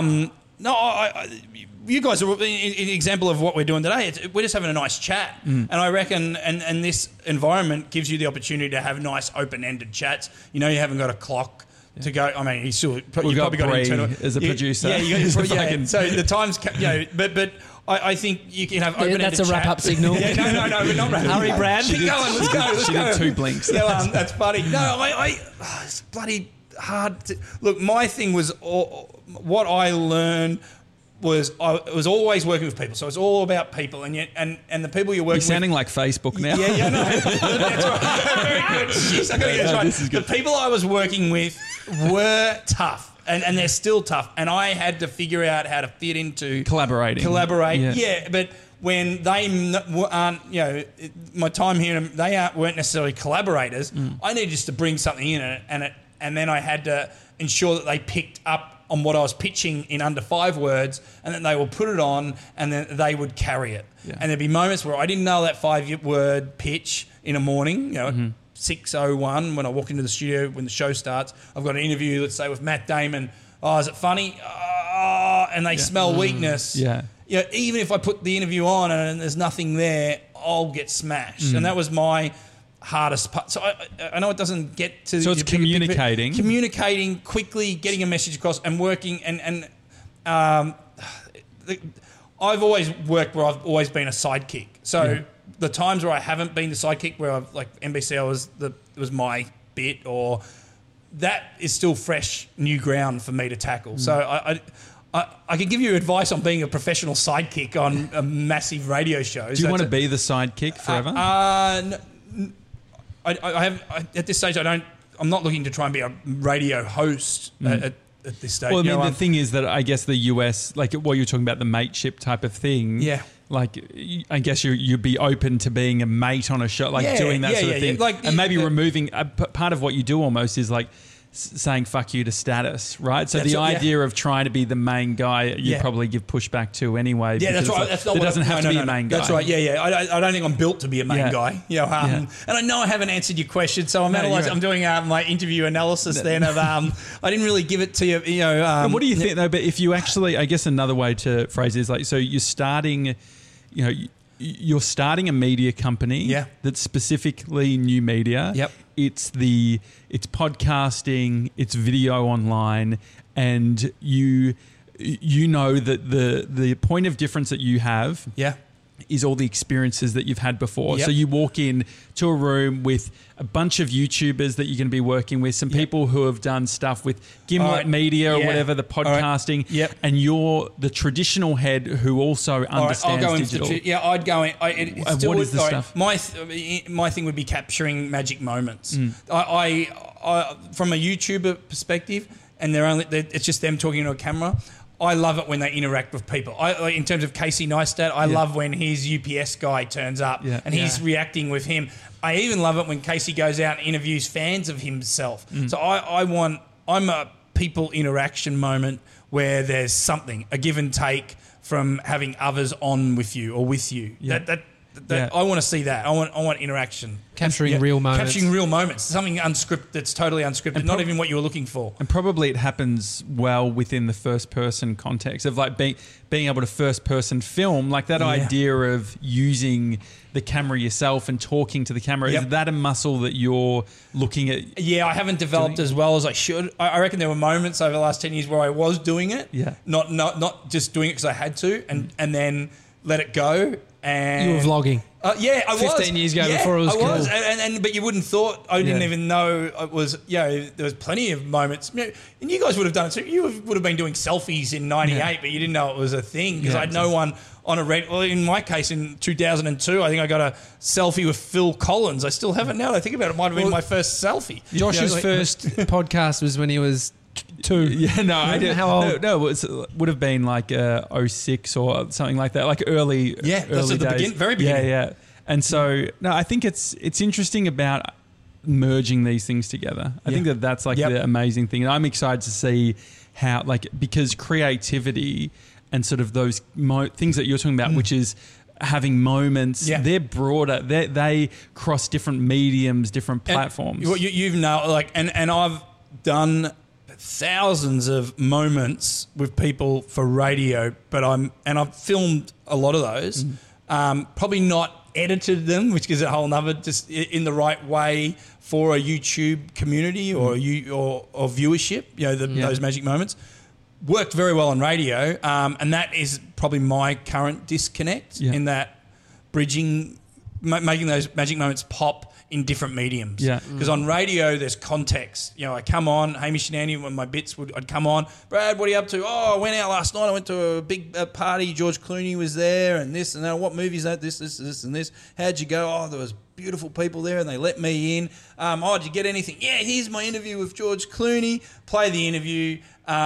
You guys are an example of what we're doing today. We're just having a nice chat. And I reckon, and this environment gives you the opportunity to have nice open-ended chats. You know, you haven't got a clock to go. I mean, you've probably got an internal... as a producer. Yeah, you got so the times... but I think you can have open-ended That's a wrap-up signal. No, we're not wrapping. Hurry, Brad. Keep going. Let's go. She did 2 blinks. That's funny. No, it's bloody hard. Look, my thing was what I learned was I was always working with people. So it's all about people, and the people you're working with... You're sounding like Facebook now. Yeah, no. That's right. Very good. Jeez, I got to get this right. This is good. The people I was working with were tough. And they're still tough. And I had to figure out how to fit into... Collaborate. Yeah, but when they aren't, my time here, they weren't necessarily collaborators. I needed just to bring something in, and then I had to ensure that they picked up on what I was pitching in under 5 words, and then they would put it on, and then they would carry it. Yeah. And there'd be moments where I didn't know that 5-word pitch in a morning, 6:01 when I walk into the studio when the show starts. I've got an interview, let's say, with Matt Damon. Oh, is it funny? And they smell weakness. Yeah. Even if I put the interview on and there's nothing there, I'll get smashed. And that was my hardest part. So I know it doesn't get to... So it's communicating. Communicating quickly, getting a message across, and working. I've always worked where I've always been a sidekick. So the times where I haven't been the sidekick, where I've, like, NBC was my bit, or that is still fresh, new ground for me to tackle. So I can give you advice on being a professional sidekick on a massive radio show. Do you want to be the sidekick forever? At this stage, I'm not looking to try and be a radio host at this stage. Well, I mean, the thing is that I guess the US, like what you're talking about, the mateship type of thing. Yeah. Like, I guess you'd be open to being a mate on a show, like doing that sort of thing. Like, and maybe removing part of what you do almost is like saying fuck you to status, right? So the idea of trying to be the main guy, you probably give pushback to anyway. Yeah, that's right. That's not there doesn't have to be a main guy. That's right. Yeah. I don't think I'm built to be a main guy. And I know I haven't answered your question, so I'm analysing. I'm doing my interview analysis then of I didn't really give it to you. And what do you think though? But if you actually, I guess another way to phrase it is like, so you're starting, you're starting a media company that's specifically new media. Yep. It's podcasting, it's video online, and you know that the point of difference that you have is all the experiences that you've had before. Yep. So you walk in to a room with a bunch of YouTubers that you're going to be working with, some people who have done stuff with Gimlet Media or whatever, the podcasting, and you're the traditional head who also understands I'll go digital. I'd go in. What is the stuff? My thing would be capturing magic moments. I from a YouTuber perspective, and it's just them talking to a camera. I love it when they interact with people. In terms of Casey Neistat, I love when his UPS guy turns up and he's reacting with him. I even love it when Casey goes out and interviews fans of himself. So I'm a people interaction moment where there's something, a give and take from having others on with you or with you. I want to see that. I want interaction. Capturing real moments. Capturing real moments. Something unscripted that's totally unscripted, and not even what you were looking for. And probably it happens well within the first person context of like being able to first person film, like that idea of using the camera yourself and talking to the camera. Is that a muscle that you're looking at? Yeah, I haven't developed as well as I should. I reckon there were moments over the last 10 years where I was doing it. Yeah. Not just doing it because I had to and then let it go. And you were vlogging. I was 15 years ago before it was cool. But you wouldn't thought I didn't even know it was. There was plenty of moments, and you guys would have done it too. You would have been doing selfies in '98, but you didn't know it was a thing because I had no one on a red. Well, in my case, in 2002, I think I got a selfie with Phil Collins. I still have it now. I think about it. It might have been my first selfie. Josh's first podcast was when he was 2. Yeah, no, I didn't. How old? No, it would have been like 06 or something like that, like early. Yeah, that's early at the days. very beginning. Yeah. And so, no, I think it's interesting about merging these things together. I think that's like the amazing thing. And I'm excited to see how, like, because creativity and sort of those things that you're talking about, which is having moments, they're broader. They cross different mediums, different platforms. You've now and I've done thousands of moments with people for radio, but I've filmed a lot of those. Probably not edited them, which gives it a whole nother, just in the right way for a YouTube community or viewership. Those magic moments worked very well on radio, and that is probably my current disconnect in that bridging, making those magic moments pop in different mediums. Because on radio, there's context. I come on, Hamish and Andy, when my bits I'd come on, Brad, what are you up to? Oh, I went out last night. I went to a big party. George Clooney was there and this and that. What movie is that? This and this. How'd you go? Oh, there was beautiful people there and they let me in. Did you get anything? Yeah, here's my interview with George Clooney. Play the interview.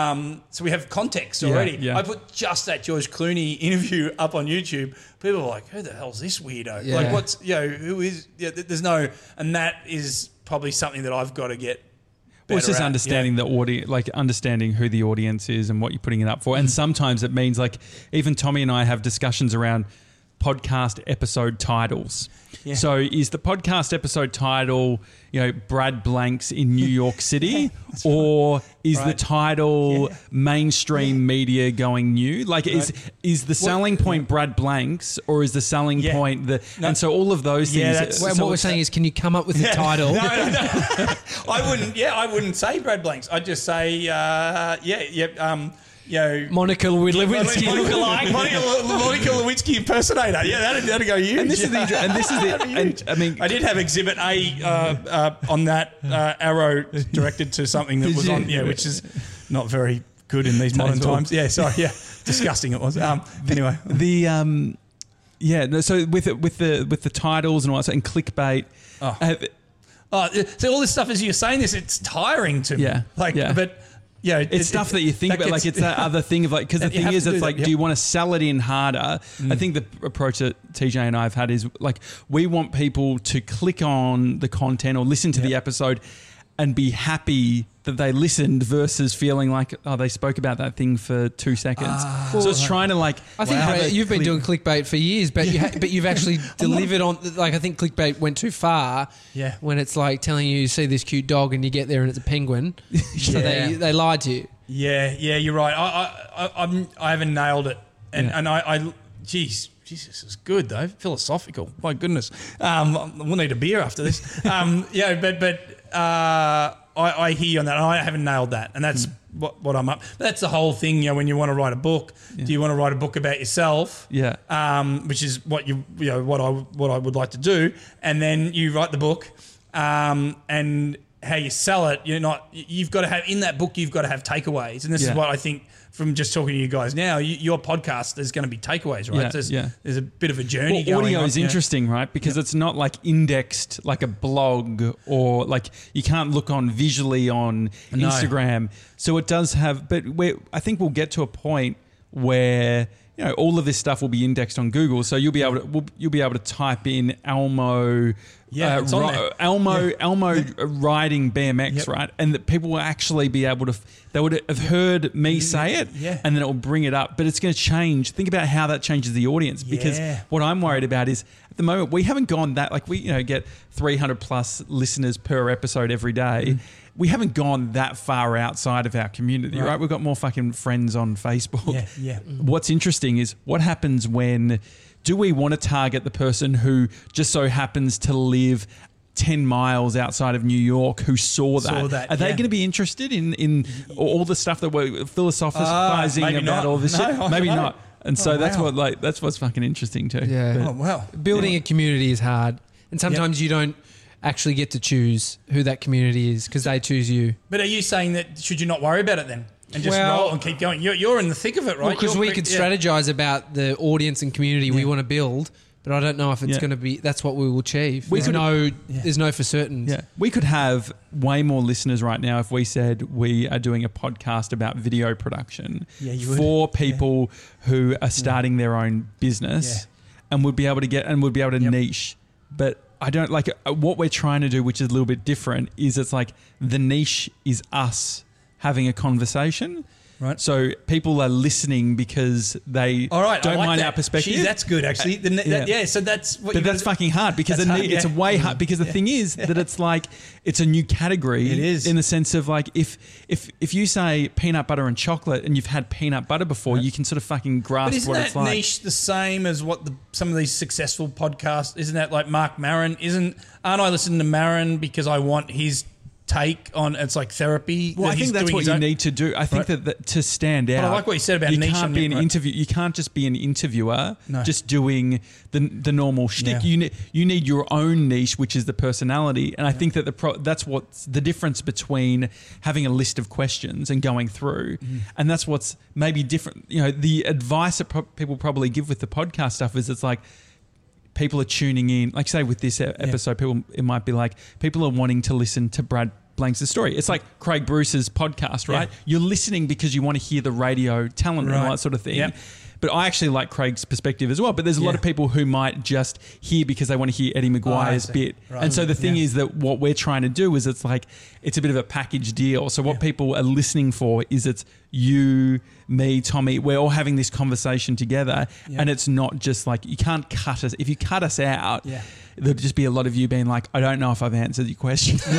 So we have context already. I put just that George Clooney interview up on YouTube. People are like, who the hell's this weirdo? Yeah. Like, what's, who is, there's no, and that is probably something that I've got to get better it's just at. understanding the audience, like understanding who the audience is and what you're putting it up for. And sometimes it means, like, even Tommy and I have discussions around podcast episode titles. Yeah. So is the podcast episode title, Brad Blanks in New York City, or is the title mainstream media going new? Like, is the selling point Brad Blanks, or is the selling point and so all of those things. What we're saying is, can you come up with a title? No. I wouldn't say Brad Blanks. I'd just say Monica Lewinsky lookalike. Monica Lewinsky impersonator. Yeah, that'd go huge. And this is the I mean, I did have Exhibit A on that arrow directed to something that was on, which is not very good in these modern times. Yeah, sorry. Yeah, disgusting it was. Anyway, so with the titles and all that, and clickbait. So all this stuff, as you're saying this, it's tiring to me. But. Yeah, it's stuff that you think about, like it's that other thing of, like, because the thing is, it's like, do you want to sell it in harder? I think the approach that TJ and I have had is, like, we want people to click on the content or listen to the episode and be happy that they listened versus feeling like, they spoke about that thing for 2 seconds. So it's trying to, like, I think you've been doing clickbait for years, but you've actually delivered on, like, I think clickbait went too far. Yeah. When it's like telling you see this cute dog and you get there and it's a penguin. So they lied to you. Yeah, you're right. I haven't nailed it, and I geez, Jesus, is good though. Philosophical. My goodness. We'll need a beer after this. I hear you on that. I haven't nailed that, and that's what I'm up. That's the whole thing. When you want to write a book, do you want to write a book about yourself? Yeah. Which is what what I would like to do, and then you write the book, and how you sell it. You've got to have in that book. You've got to have takeaways, and this is what I think. From just talking to you guys now, your podcast, there's going to be takeaways, right? There's a bit of a journey going on. Audio is interesting, right? Because it's not like indexed like a blog or like you can't look on visually on Instagram. So it does have, but I think we'll get to a point where all of this stuff will be indexed on Google. So you'll be able to type in Elmo. Elmo riding BMX, right? And that people will actually be able to, they would have heard me say it, and then it will bring it up. But it's going to change. Think about how that changes the audience, because what I'm worried about is at the moment we haven't gone that, like we get 300 plus listeners per episode every day. We haven't gone that far outside of our community, right? We've got more fucking friends on Facebook. What's interesting is what happens when. Do we want to target the person who just so happens to live 10 miles outside of New York who saw that? Are they going to be interested in all the stuff that we're philosophizing about all this shit? Maybe not. And so that's what's fucking interesting too. Yeah. Building a community is hard. And sometimes you don't actually get to choose who that community is because they choose you. But are you saying that should you not worry about it then? And just roll and keep going. You're in the thick of it, right? Because we could strategize about the audience and community we want to build, but I don't know if it's going to be. That's what we will achieve. There's no for certain. Yeah, we could have way more listeners right now if we said we are doing a podcast about video production for people who are starting their own business, and would be able to niche, but. I don't like what we're trying to do, which is a little bit different. Is it's like the niche is us having a conversation. Right. So people are listening because they don't mind our perspective. Jeez, that's good, actually. So that's what. But that's fucking hard because it's way hard. Because the thing is that it's like it's a new category. It is in the sense of like if you say peanut butter and chocolate and you've had peanut butter before, you can sort of fucking grasp what it's like. Isn't that niche the same as what some of these successful podcasts? Isn't that like Mark Maron? Aren't I listening to Maron because I want his take on it's like therapy? Well, I think that's what you need to do. I think that to stand out. But I like what you said about niche. Can't be an interview. You can't just be an interviewer, just doing the normal shtick. You need your own niche, which is the personality. And I think that that's what's the difference between having a list of questions and going through. And that's what's maybe different. The advice that people probably give with the podcast stuff is it's like. People are tuning in, like say with this episode, it might be like people are wanting to listen to Brad Blanks' story. It's like Craig Bruce's podcast, right? You're listening because you want to hear the radio talent and all that sort of thing. Yep. But I actually like Craig's perspective as well. But there's a lot of people who might just hear because they want to hear Eddie Maguire's bit. Right. And so the thing is that what we're trying to do is it's like it's a bit of a package deal. So what people are listening for is it's you, me, Tommy, we're all having this conversation together. And it's not just like you can't cut us. If you cut us out, there'll just be a lot of you being like, I don't know if I've answered your question. So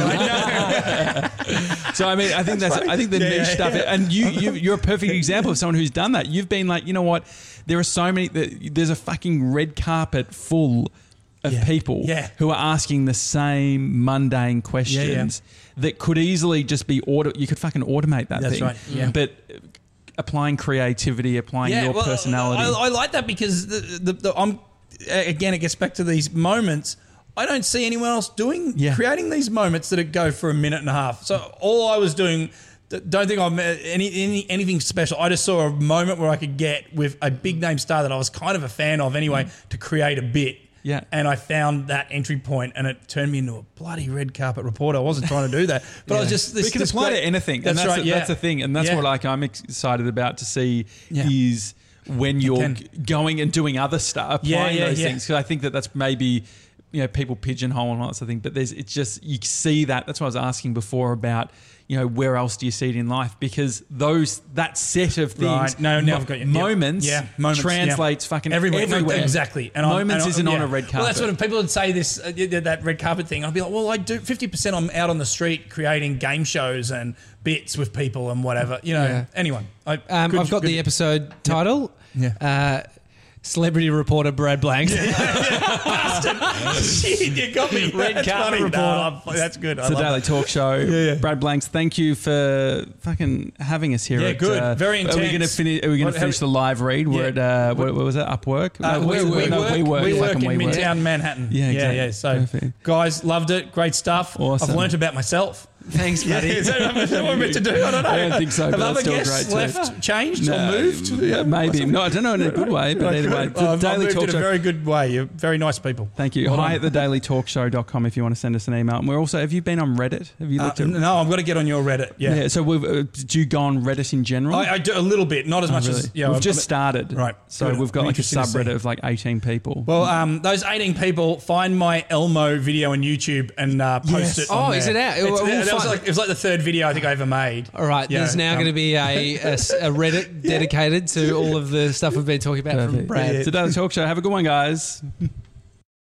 I mean, I think the niche stuff, and you're a perfect example of someone who's done that. You've been like, you know what? There are so many. There's a fucking red carpet full of people who are asking the same mundane questions that could easily just be you could fucking automate that thing. That's right. Yeah. But applying creating your personality. I like that because again, it gets back to these moments. I don't see anyone else creating these moments that go for a minute and a half. So all I was doing, don't think I'm anything special. I just saw a moment where I could get with a big name star that I was kind of a fan of anyway to create a bit. Yeah. And I found that entry point and it turned me into a bloody red carpet reporter. I wasn't trying to do that. But I was just... We can apply to anything. That's right. That's the thing. And that's what I'm excited about to see is... when you're going and doing other stuff, applying those things. Because I think that's maybe, people pigeonhole and all that sort of thing. But it's just, you see that. That's what I was asking before about, where else do you see it in life? Because that set of things, I've got you. Moments translates fucking everywhere. Exactly. And moments isn't on a red carpet. Well, that's what people would say that red carpet thing. I'd be like, well, I do 50%. I'm out on the street creating game shows and bits with people and whatever. Anyway, I've got the episode title. celebrity reporter Brad Blanks. Shit, you got me. Red That's carpet funny. reporter. No, that's good. It's a Daily Talk Show. Yeah. Brad Blanks, thank you for fucking having us here. Yeah, at, good. Very Are we going to intense. finish? Are we going to finish the live read? We're at what was it? Upwork? We work in Fucking Midtown Manhattan. Yeah, exactly. yeah. So, Perfect. guys, loved it. Great stuff. Awesome. I've learnt about myself. Thanks, buddy. Is that what we're meant to do? I don't know. I don't think so, Have but other that's still guests great too. left, changed, or moved? Yeah, maybe. No, I don't know in a good way, but either way. The I've Daily moved Talk in a Show. very good way. You're very nice people. Thank you. Well Hi done. at thedailytalkshow.com if you want to send us an email. And we're also, have you been on Reddit? Have you looked at No, I've got to get on your Reddit. Yeah. So do you go on Reddit in general? I do a little bit, not as much as... Yeah, we've just started. Right. So Good. we've got I'm like a interested to see. subreddit of like 18 people. Well, those 18 people, find my Elmo video on YouTube and post it on Oh, there. is it out? It We'll was like the third video I think I ever made. All right, there's now going to be a Reddit dedicated to all of the stuff we've been talking about from Perfect. Brad. It's a Daily Talk Show. Have a good one, guys.